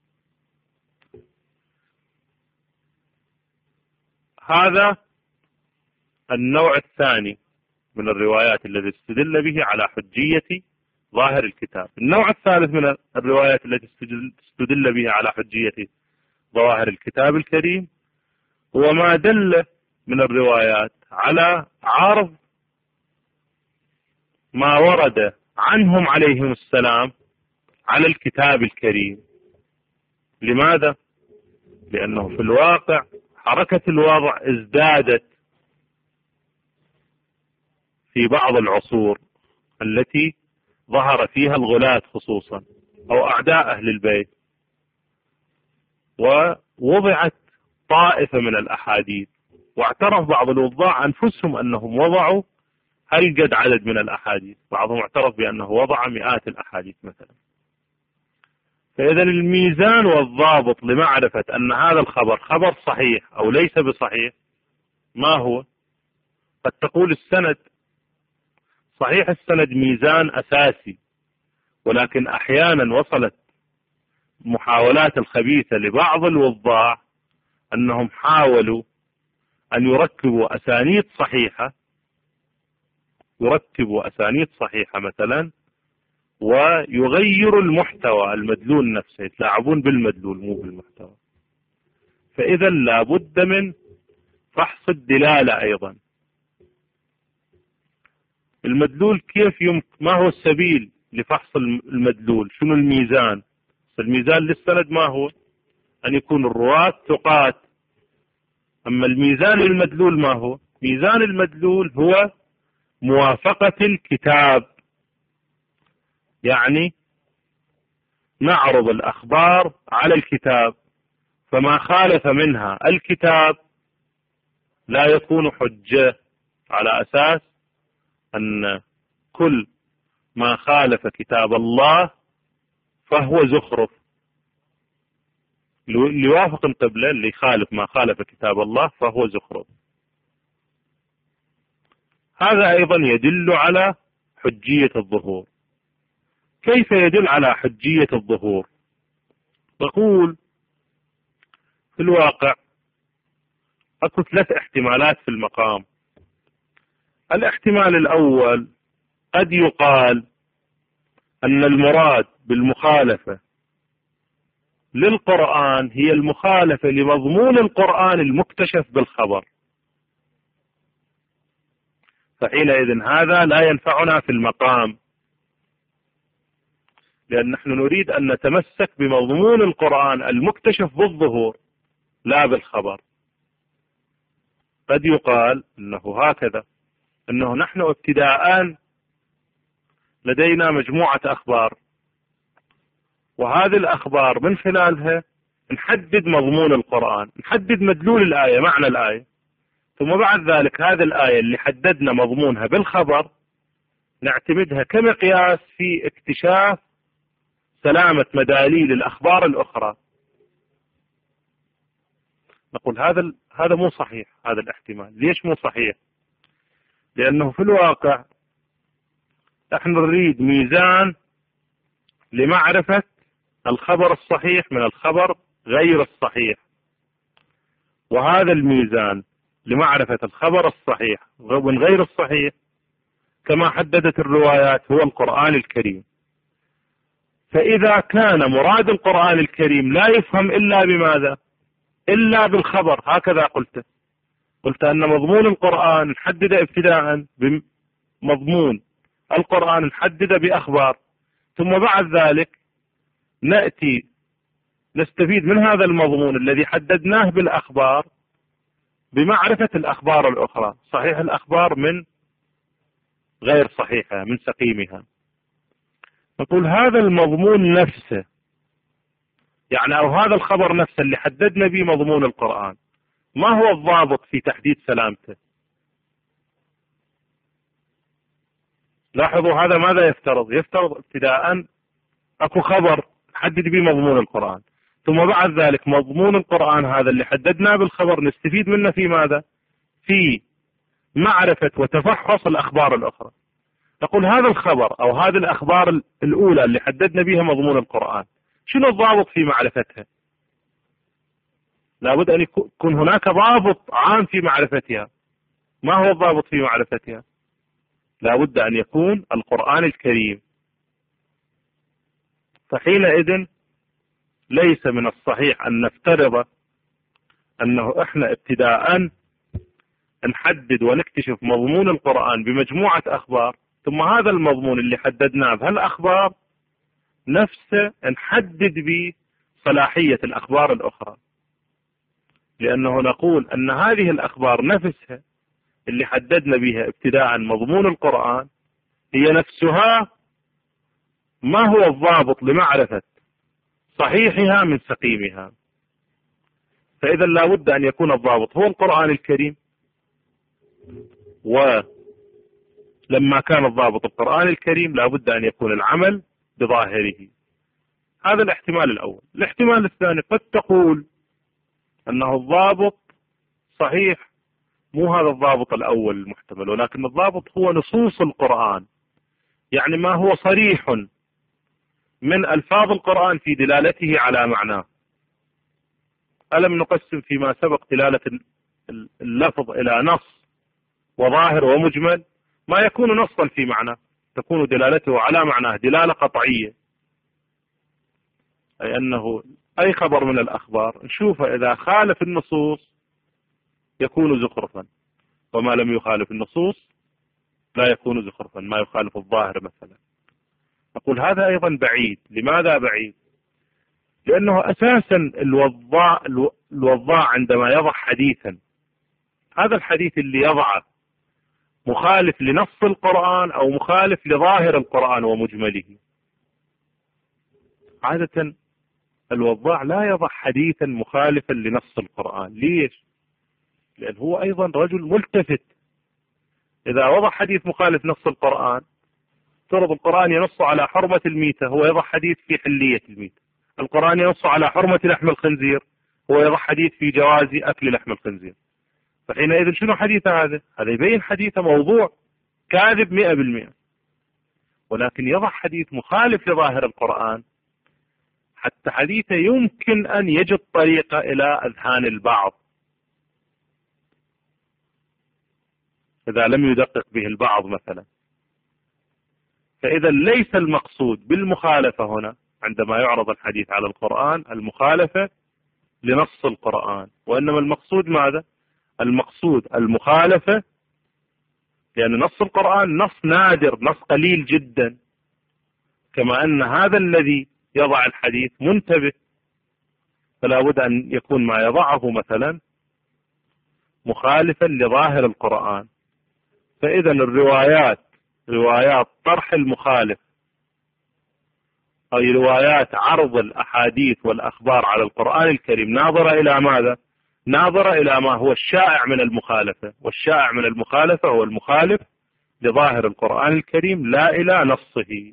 هذا النوع الثاني من الروايات الذي استدل به على حجية ظاهر الكتاب. النوع الثالث من الروايات التي استدل بها على حجية ظواهر الكتاب الكريم هو ما دل من الروايات على عرض ما ورد عنهم عليهم السلام على الكتاب الكريم. لماذا؟ لأنه في الواقع حركة الوضع ازدادت في بعض العصور التي ظهر فيها الغلاة خصوصا أو أعداء أهل البيت، ووضعت طائفة من الأحاديث، واعترف بعض الوضاع أنفسهم أنهم وضعوا هل قد عدد من الأحاديث، بعضهم اعترف بأنه وضع مئات الأحاديث مثلا. فإذا الميزان والضابط لمعرفة أن هذا الخبر خبر صحيح أو ليس بصحيح ما هو؟ قد تقول السند صحيح، السند ميزان أساسي، ولكن أحيانا وصلت محاولات الخبيثة لبعض الوضاع أنهم حاولوا أن يركبوا أسانيد صحيحة يركبوا أسانيد صحيحة مثلا ويغيروا المحتوى المدلول نفسه، يتلاعبون بالمدلول مو بالمحتوى. فإذا لابد من فحص الدلالة أيضا. المدلول كيف يمكن، ما هو السبيل لفحص المدلول؟ شنو الميزان؟ الميزان للسند ما هو؟ أن يكون الرواة ثقات. أما الميزان المدلول ما هو؟ ميزان المدلول هو موافقة الكتاب، يعني نعرض الأخبار على الكتاب، فما خالف منها الكتاب لا يكون حجة على أساس أن كل ما خالف كتاب الله فهو زخرف. اللي يوافق القبلة اللي يخالف ما خالف كتاب الله فهو زخرف. هذا أيضا يدل على حجية الظهور. كيف يدل على حجية الظهور؟ نقول في الواقع أكو ثلاث احتمالات في المقام. الاحتمال الأول قد يقال أن المراد بالمخالفة للقرآن هي المخالفة لمضمون القرآن المكتشف بالخبر، فحينئذ هذا لا ينفعنا في المقام، لأن نحن نريد أن نتمسك بمضمون القرآن المكتشف بالظهور لا بالخبر. قد يقال أنه هكذا، أنه نحن ابتداء لدينا مجموعة أخبار، وهذه الأخبار من خلالها نحدد مضمون القرآن، نحدد مدلول الآية، معنى الآية، ثم بعد ذلك هذه الآية اللي حددنا مضمونها بالخبر نعتمدها كمقياس في اكتشاف سلامة مداليل الأخبار الأخرى. نقول هذا هذا مو صحيح، هذا الاحتمال. ليش مو صحيح؟ لأنه في الواقع نحن نريد ميزان لمعرفة الخبر الصحيح من الخبر غير الصحيح، وهذا الميزان لمعرفة الخبر الصحيح من غير الصحيح كما حددت الروايات هو القرآن الكريم. فإذا كان مراد القرآن الكريم لا يفهم إلا بماذا؟ إلا بالخبر. هكذا قلت قلت أن مضمون القرآن نحدد ابتداء بمضمون القرآن نحدد بأخبار، ثم بعد ذلك نأتي نستفيد من هذا المضمون الذي حددناه بالأخبار بمعرفة الأخبار الأخرى، صحيح الأخبار من غير صحيحة، من سقيمها. نقول هذا المضمون نفسه، يعني أو هذا الخبر نفسه اللي حددنا به مضمون القرآن، ما هو الضابط في تحديد سلامته؟ لاحظوا هذا ماذا يفترض؟ يفترض ابتداء أكو خبر نحدد به مضمون القرآن، ثم بعد ذلك مضمون القرآن هذا اللي حددناه بالخبر نستفيد منه في ماذا؟ في معرفة وتفحص الأخبار الأخرى. نقول هذا الخبر أو هذه الأخبار الأولى اللي حددنا بها مضمون القرآن شنو الضابط في معرفتها؟ لابد أن يكون هناك ضابط عام في معرفتها. ما هو الضابط في معرفتها؟ لابد أن يكون القرآن الكريم. فحينئذ ليس من الصحيح أن نفترض أنه إحنا ابتداء نحدد ونكتشف مضمون القرآن بمجموعة أخبار، ثم هذا المضمون اللي حددناه بهالأخبار نفسه نحدد به صلاحية الأخبار الأخرى، لأنه نقول أن هذه الأخبار نفسها اللي حددنا بها ابتداء مضمون القرآن هي نفسها ما هو الضابط لمعرفة صحيحها من سقيمها. فإذا لابد أن يكون الضابط هو القرآن الكريم، ولما كان الضابط القرآن الكريم لابد أن يكون العمل بظاهره. هذا الاحتمال الأول. الاحتمال الثاني قد تقول أنه الضابط صحيح مو هذا الضابط الأول المحتمل، ولكن الضابط هو نصوص القرآن، يعني ما هو صريح من ألفاظ القرآن في دلالته على معناه. ألم نقسم فيما سبق دلالة اللفظ إلى نص وظاهر ومجمل؟ ما يكون نصا في معنى تكون دلالته على معناه دلالة قطعية، أي أنه أي خبر من الأخبار نشوفه إذا خالف النصوص يكون زخرفا، وما لم يخالف النصوص لا يكون زخرفا، ما يخالف الظاهر مثلا. أقول هذا أيضا بعيد. لماذا بعيد؟ لأنه أساسا الوضاع, الوضاع عندما يضع حديثا، هذا الحديث اللي يضعه مخالف لنص القرآن أو مخالف لظاهر القرآن ومجمله. عادة الوضاع لا يضع حديثا مخالفا لنص القرآن. ليش؟ لأن هو أيضا رجل ملتفت. إذا وضع حديث مخالف نص القرآن، افترض القرآن ينص على حرمة الميتة، هو يضع حديث في حلية الميتة. القرآن ينص على حرمة لحم الخنزير، هو يضع حديث في جواز أكل لحم الخنزير. فحينئذ شنو حديث هذا؟ هذا يبين حديثه موضوع كاذب مئة بالمئة. ولكن يضع حديث مخالف لظاهر القرآن حتى حديثه يمكن أن يجد طريقة إلى أذهان البعض، إذا لم يدقق به البعض مثلا. فإذا ليس المقصود بالمخالفة هنا عندما يعرض الحديث على القرآن المخالفة لنص القرآن، وإنما المقصود ماذا؟ المقصود المخالفة، لأن نص القرآن نص نادر، نص قليل جدا، كما أن هذا الذي يضع الحديث منتبه، فلا بد أن يكون ما يضعه مثلا مخالفا لظاهر القرآن. فإذا الروايات، روايات طرح المخالف أي روايات عرض الأحاديث والأخبار على القرآن الكريم، ناظرة إلى ماذا؟ ناظرة إلى ما هو الشائع من المخالفة، والشائع من المخالفة هو المخالف لظاهر القرآن الكريم لا إلى نصه.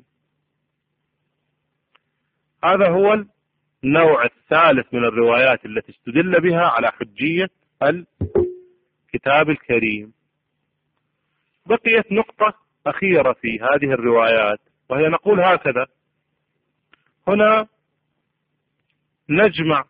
هذا هو النوع الثالث من الروايات التي استدل بها على حجية الكتاب الكريم. بقيت نقطة أخيرة في هذه الروايات، وهي نقول هكذا: هنا نجمع،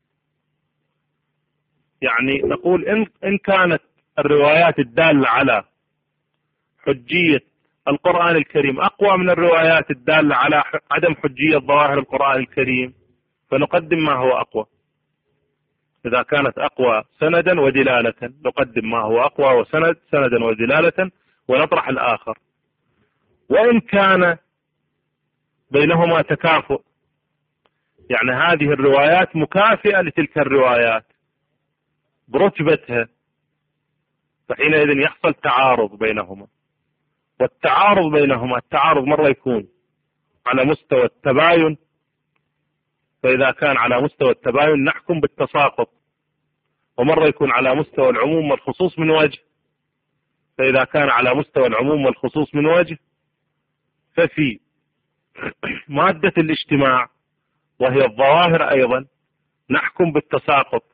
يعني نقول إن, إن كانت الروايات الدالة على حجية القرآن الكريم أقوى من الروايات الدالة على عدم حجية ظواهر القرآن الكريم، فنقدم ما هو أقوى. إذا كانت أقوى سندا ودلالة نقدم ما هو أقوى وسند سندا ودلالة ونطرح الآخر. وإن كان بينهما تكافؤ، يعني هذه الروايات مكافئة لتلك الروايات برتبتها، فحينئذ يحصل تعارض بينهما. والتعارض بينهما، التعارض مرة يكون على مستوى التباين، فإذا كان على مستوى التباين نحكم بالتساقط، ومرة يكون على مستوى العموم والخصوص من وجه، فإذا كان على مستوى العموم والخصوص من وجه ففي مادة الاجتماع وهي الظواهر أيضا نحكم بالتساقط.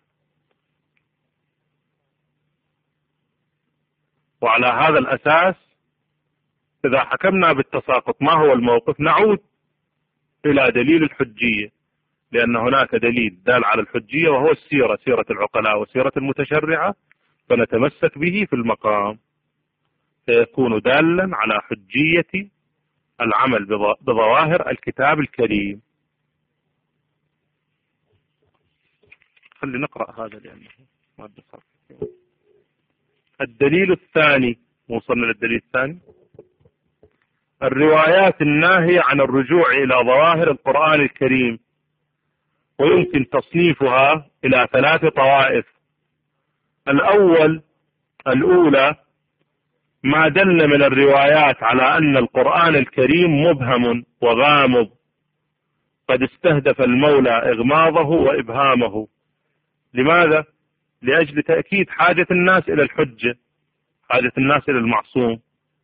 وعلى هذا الأساس إذا حكمنا بالتساقط ما هو الموقف؟ نعود إلى دليل الحجية، لأن هناك دليل دال على الحجية وهو السيرة، سيرة العقلاء وسيرة المتشرعة، فنتمسك به في المقام، فيكون دالا على حجية العمل بظواهر الكتاب الكريم. خلي نقرأ هذا لأنه ما صار. الدليل الثاني، وصلنا للدليل الثاني: الروايات الناهية عن الرجوع إلى ظواهر القرآن الكريم، ويمكن تصنيفها إلى ثلاث طوائف. الأول الأولى ما دل من الروايات على أن القرآن الكريم مبهم وغامض، قد استهدف المولى إغماضه وإبهامه. لماذا؟ لأجل تأكيد حاجة الناس إلى الحجة، حاجة الناس إلى المعصوم،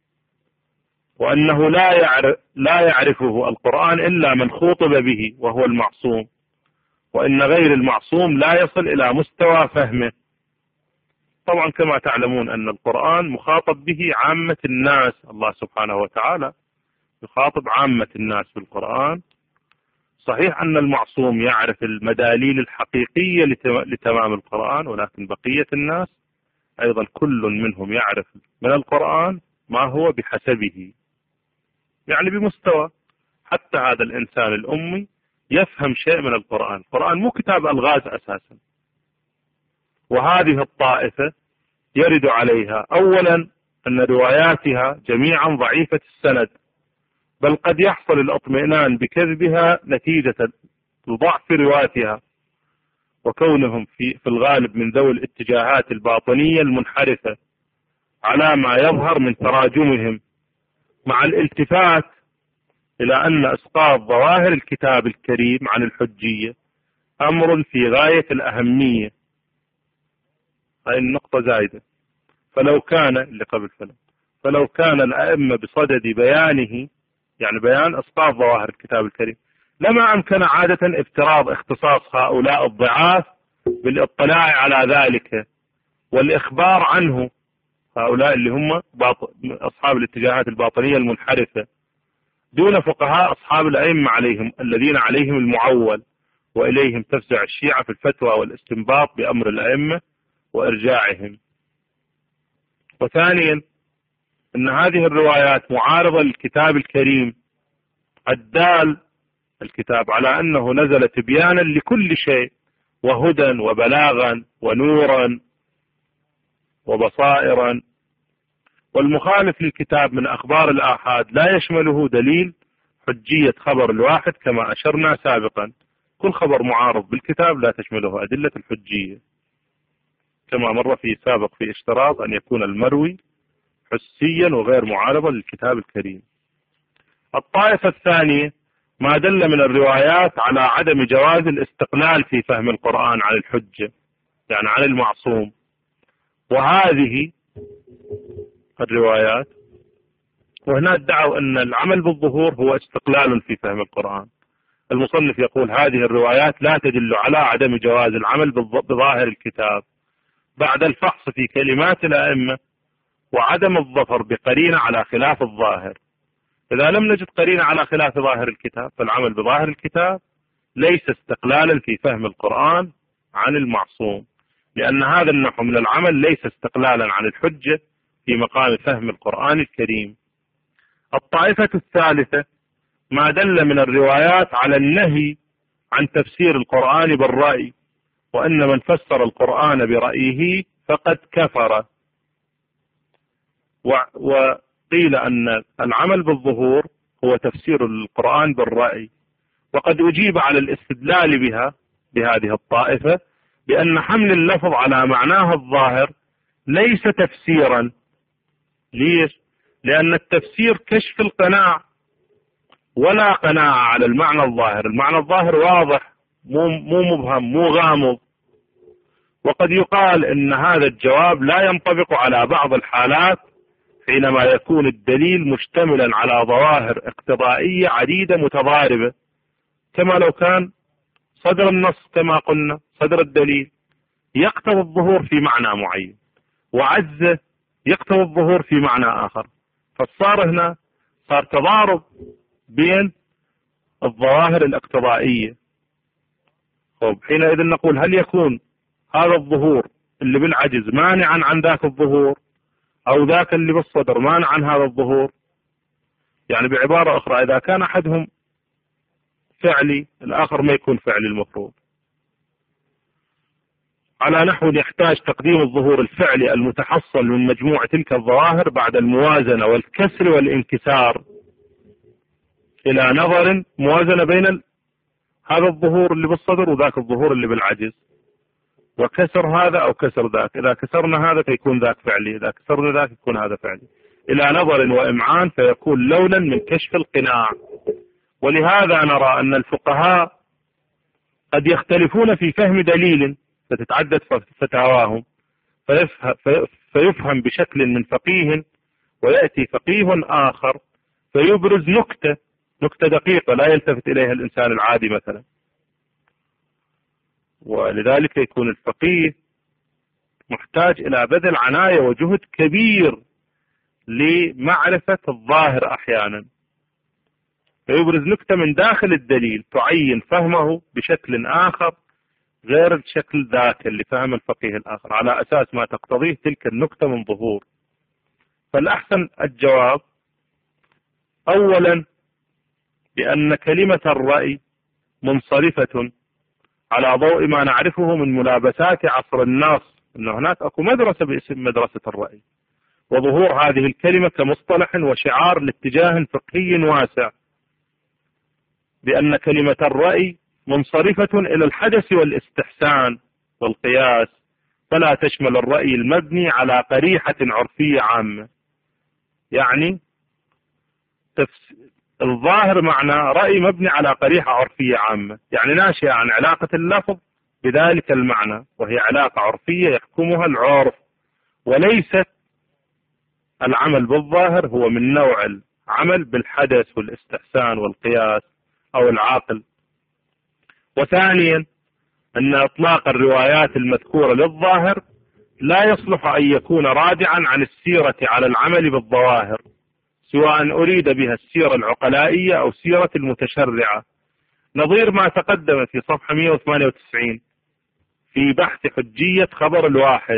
وأنه لا يعرف لا يعرفه القرآن إلا من خوطب به وهو المعصوم، وإن غير المعصوم لا يصل إلى مستوى فهمه. طبعا كما تعلمون أن القرآن مخاطب به عامة الناس، الله سبحانه وتعالى يخاطب عامة الناس بالقرآن. صحيح أن المعصوم يعرف المداليل الحقيقية لتمام القرآن، ولكن بقية الناس أيضا كل منهم يعرف من القرآن ما هو بحسبه، يعني بمستوى. حتى هذا الإنسان الأمي يفهم شيء من القرآن. القرآن مو كتاب ألغاز أساسا. وهذه الطائفة يرد عليها أولا أن رواياتها جميعا ضعيفة السند، بل قد يحصل الاطمئنان بكذبها نتيجة لضعف رواياتها، وكونهم في, في الغالب من ذوي الاتجاهات الباطنية المنحرفة على ما يظهر من تراجمهم، مع الالتفات إلى أن إسقاط ظواهر الكتاب الكريم عن الحجية أمر في غاية الأهمية. هاي النقطة زايدة. فلو كان اللي قبل فلو فلو كان الأئمة بصدد بيانه، يعني بيان إسقاط ظواهر الكتاب الكريم، لما أمكن عادة افتراض اختصاص هؤلاء الضعاف بالاطلاع على ذلك والإخبار عنه، هؤلاء اللي هم أصحاب الاتجاهات الباطنية المنحرفة، دون فقهاء أصحاب الأئمة عليهم الذين عليهم المعول، وإليهم تفزع الشيعة في الفتوى والاستنباط بأمر الأئمة وإرجاعهم. وثانيا أن هذه الروايات معارضة للكتاب الكريم الدال الكتاب على أنه نزل تبيانا لكل شيء وهدى وبلاغا ونورا وبصائرا، والمخالف للكتاب من أخبار الآحاد لا يشمله دليل حجية خبر الواحد كما أشرنا سابقا. كل خبر معارض بالكتاب لا تشمله أدلة الحجية، كما مر في سابق في اشتراط أن يكون المروي حسيا وغير معارضا للكتاب الكريم. الطائفة الثانية ما دل من الروايات على عدم جواز الاستقلال في فهم القرآن عن الحجة، يعني عن المعصوم. وهذه الروايات، وهنا ادعوا أن العمل بالظهور هو استقلال في فهم القرآن. المصنف يقول هذه الروايات لا تدل على عدم جواز العمل بظاهر الكتاب بعد الفحص في كلمات الأئمة وعدم الظفر بقرينة على خلاف الظاهر. إذا لم نجد قرينة على خلاف ظاهر الكتاب فالعمل بظاهر الكتاب ليس استقلالا في فهم القرآن عن المعصوم، لأن هذا النوع من العمل ليس استقلالا عن الحجة في مقام فهم القرآن الكريم. الطائفة الثالثة ما دل من الروايات على النهي عن تفسير القرآن بالرأي، وأن من فسر القرآن برأيه فقد كفر. وقيل أن العمل بالظهور هو تفسير القرآن بالرأي. وقد أجيب على الاستدلال بها بهذه الطائفة بأن حمل اللفظ على معناه الظاهر ليس تفسيرا. ليش؟ لأن التفسير كشف القناع ولا قناعة على المعنى الظاهر. المعنى الظاهر واضح، مو مو مبهم، مو غامض. وقد يقال إن هذا الجواب لا ينطبق على بعض الحالات حينما يكون الدليل مشتملا على ظواهر اقتضائية عديدة متضاربة، كما لو كان صدر النص كما قلنا صدر الدليل يقتضي الظهور في معنى معين، وعزه يقتضي الظهور في معنى آخر، فصار هنا صار تضارب بين الظواهر الاقتضائية. طيب حينئذ نقول هل يكون هذا الظهور اللي بالعجز مانعا عن ذاك الظهور، أو ذاك اللي بالصدر مانع عن هذا الظهور؟ يعني بعبارة أخرى إذا كان أحدهم فعلي الآخر ما يكون فعلي المفروض، على نحو يحتاج تقديم الظهور الفعلي المتحصل من مجموع تلك الظواهر بعد الموازنة والكسر والانكسار إلى نظر موازنة بين هذا الظهور اللي بالصدر وذاك الظهور اللي بالعجز، وكسر هذا أو كسر ذاك. إذا كسرنا هذا فيكون ذاك فعلي، إذا كسرنا ذاك يكون هذا فعلي، إلى نظر وإمعان فيكون لونا من كشف القناع. ولهذا نرى أن الفقهاء قد يختلفون في فهم دليل فتتعدد فتاواهم، فيفهم بشكل من فقيه، ويأتي فقيه آخر فيبرز نكتة نكتة دقيقة لا يلتفت إليها الإنسان العادي مثلا. ولذلك يكون الفقيه محتاج إلى بذل عناية وجهد كبير لمعرفة الظاهر أحيانا، فيبرز نكتة من داخل الدليل تعين فهمه بشكل آخر غير الشكل ذاك اللي فهم الفقيه الآخر على أساس ما تقتضيه تلك النكتة من ظهور. فالأحسن الجواب أولا بأن كلمة الرأي منصرفة على ضوء ما نعرفه من ملابسات عصر الناس، أن هناك أكو مدرسة باسم مدرسة الرأي، وظهور هذه الكلمة كمصطلح وشعار لاتجاه فقهي واسع، بأن كلمة الرأي منصرفة إلى الحدث والاستحسان والقياس، فلا تشمل الرأي المبني على قريحة عرفية عامة. يعني الظاهر معنى رأي مبني على قريحة عرفية عامة، يعني ناشئة عن علاقة اللفظ بذلك المعنى، وهي علاقة عرفية يحكمها العرف، وليست العمل بالظاهر هو من نوع العمل بالحدث والاستحسان والقياس أو العقل. وثانيا أن إطلاق الروايات المذكورة للظاهر لا يصلح أن يكون رادعا عن السيرة على العمل بالظواهر، سواء أريد بها السيرة العقلائية أو سيرة المتشرعة، نظير ما تقدم في صفحة مئة وثمانية وتسعين في بحث حجية خبر الواحد،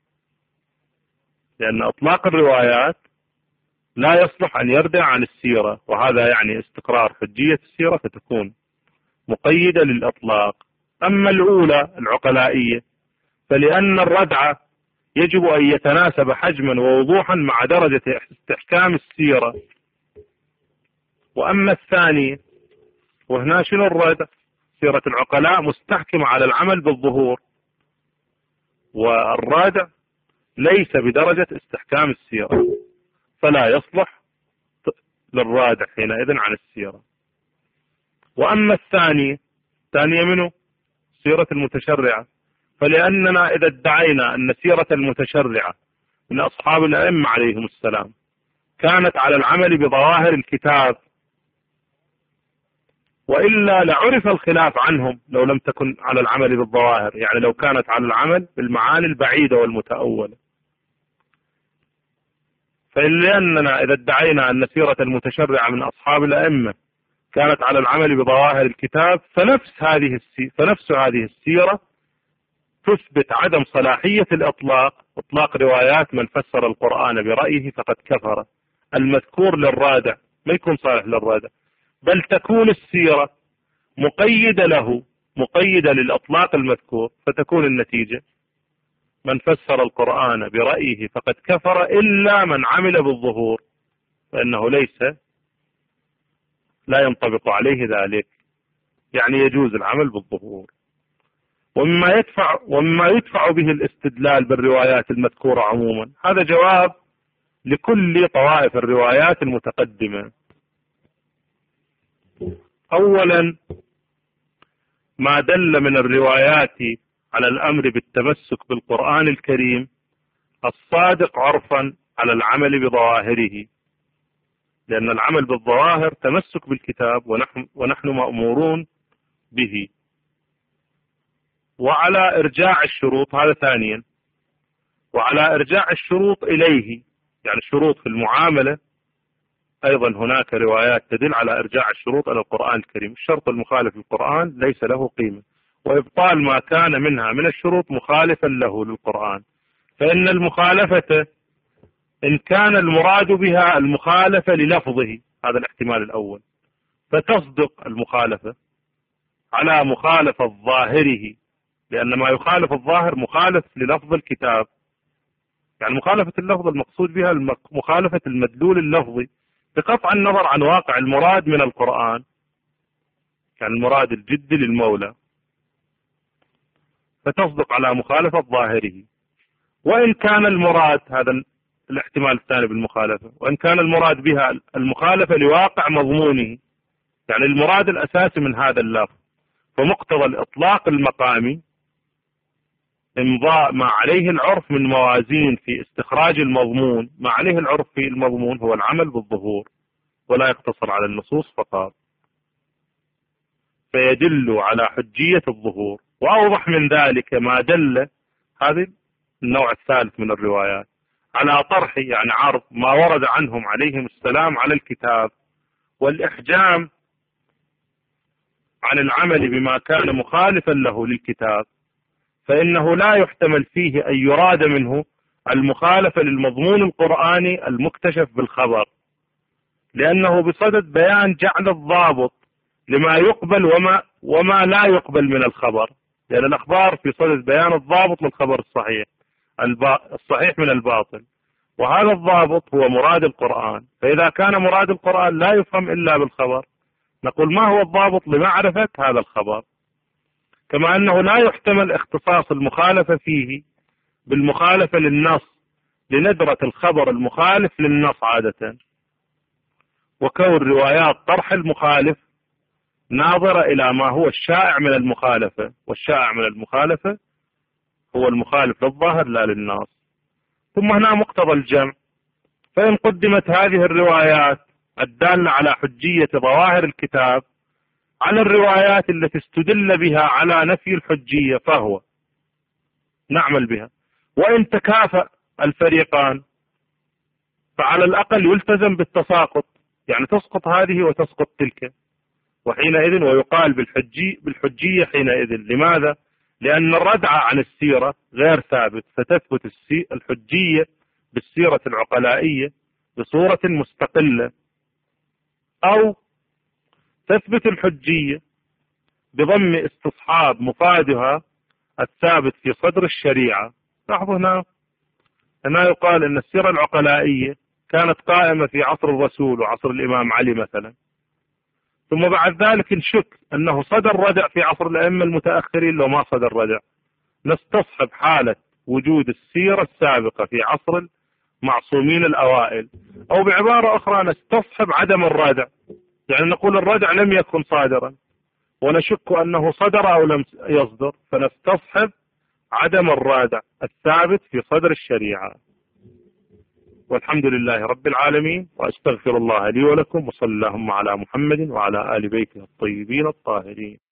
لأن إطلاق الروايات لا يصلح أن يردع عن السيرة، وهذا يعني استقرار حجية السيرة فتكون مقيدة للإطلاق. أما الأولى العقلائية فلأن الردع يجب أن يتناسب حجما ووضوحا مع درجة استحكام السيرة. وأما الثاني وهنا شنو الردع؟ سيرة العقلاء مستحكمة على العمل بالظهور، والردع ليس بدرجة استحكام السيرة، فلا يصلح للرادع حينئذ عن السيرة. وأما الثاني الثانية منه سيرة المتشرعة، فلأننا إذا ادعينا أن سيرة المتشرعة من أصحاب الأئمة عليهم السلام كانت على العمل بظواهر الكتاب، وإلا لعرف الخلاف عنهم لو لم تكن على العمل بالظواهر، يعني لو كانت على العمل بالمعاني البعيدة والمتأولة. فلأننا إذا ادعينا أن سيرة المتشرعة من أصحاب الأئمة كانت على العمل بظواهر الكتاب، فنفس هذه السيرة فنفس هذه السيرة تثبت عدم صلاحية الإطلاق، إطلاق روايات من فسر القرآن برأيه فقد كفر. المذكور للرادع ما يكون صالح للرادع، بل تكون السيرة مقيدة له، مقيدة للإطلاق المذكور، فتكون النتيجة من فسر القرآن برأيه فقد كفر إلا من عمل بالظهور، فإنه ليس لا ينطبق عليه ذلك، يعني يجوز العمل بالظهور. ومما يدفع ومما يدفع به الاستدلال بالروايات المذكورة عموما، هذا جواب لكل طوائف الروايات المتقدمة. أولا ما دل من الروايات على الأمر بالتمسك بالقرآن الكريم الصادق عرفا على العمل بظواهره، لأن العمل بالظواهر تمسك بالكتاب ونحن, ونحن مأمورون به. وعلى إرجاع الشروط، هذا ثانيا، وعلى إرجاع الشروط إليه، يعني الشروط في المعاملة أيضا هناك روايات تدل على إرجاع الشروط إلى القرآن الكريم. الشرط المخالف للقرآن ليس له قيمة، وإبطال ما كان منها من الشروط مخالفا له للقرآن، فإن المخالفة إن كان المراد بها المخالفة للفظه، هذا الاحتمال الأول، فتصدق المخالفة على مخالفة ظاهره، لأن ما يخالف الظاهر مخالف للفظ الكتاب، يعني مخالفة اللفظ المقصود بها مخالفة المدلول اللفظي بقطع النظر عن واقع المراد من القرآن، يعني المراد الجد للمولى، فتصدق على مخالفة ظاهره. وإن كان المراد، هذا الاحتمال الثاني بالمخالفة، وإن كان المراد بها المخالفة لواقع مضمونه، يعني المراد الأساسي من هذا اللفظ، فمقتضى الإطلاق المقامي امضاء ما عليه العرف من موازين في استخراج المضمون، ما عليه العرف في المضمون هو العمل بالظهور، ولا يقتصر على النصوص فقط، فيدل على حجية الظهور. وأوضح من ذلك ما دل هذا النوع الثالث من الروايات على طرح، يعني عرض ما ورد عنهم عليهم السلام على الكتاب، والإحجام عن العمل بما كان مخالفا له للكتاب، فإنه لا يحتمل فيه أن يراد منه المخالفة للمضمون القرآني المكتشف بالخبر، لأنه بصدد بيان جعل الضابط لما يقبل وما, وما لا يقبل من الخبر، لأن الأخبار في صدد بيان الضابط للخبر الصحيح الصحيح من الباطل، وهذا الضابط هو مراد القرآن. فإذا كان مراد القرآن لا يفهم إلا بالخبر، نقول ما هو الضابط لمعرفة هذا الخبر؟ كما أنه لا يحتمل اختصاص المخالفة فيه بالمخالفة للنص لندرة الخبر المخالف للنص عادة، وكون روايات طرح المخالف ناظرة إلى ما هو الشائع من المخالفة، والشائع من المخالفة هو المخالف للظاهر لا للنص. ثم هنا مقتضى الجمع، فإن قدمت هذه الروايات الدالة على حجية ظواهر الكتاب على الروايات التي استدل بها على نفي الحجية فهو نعمل بها. وإن تكافأ الفريقان فعلى الأقل يلتزم بالتساقط، يعني تسقط هذه وتسقط تلك، وحينئذ ويقال بالحجي بالحجية حينئذ. لماذا؟ لأن الردع عن السيرة غير ثابت، فتثبت الحجية بالسيرة العقلائية بصورة مستقلة، أو تثبت الحجية بضم استصحاب مفادها الثابت في صدر الشريعة. لاحظوا هنا هنا يقال أن السيرة العقلائية كانت قائمة في عصر الرسول وعصر الإمام علي مثلا، ثم بعد ذلك نشك أنه صدر ردع في عصر الأئمة المتأخرين. لو ما صدر ردع نستصحب حالة وجود السيرة السابقة في عصر المعصومين الأوائل، أو بعبارة أخرى نستصحب عدم الردع، يعني نقول الردع لم يكن صادرا ونشك أنه صدر أو لم يصدر، فنستصحب عدم الرادع الثابت في صدر الشريعة. والحمد لله رب العالمين، وأستغفر الله لي ولكم، وصلى اللهم على محمد وعلى آل بيته الطيبين الطاهرين.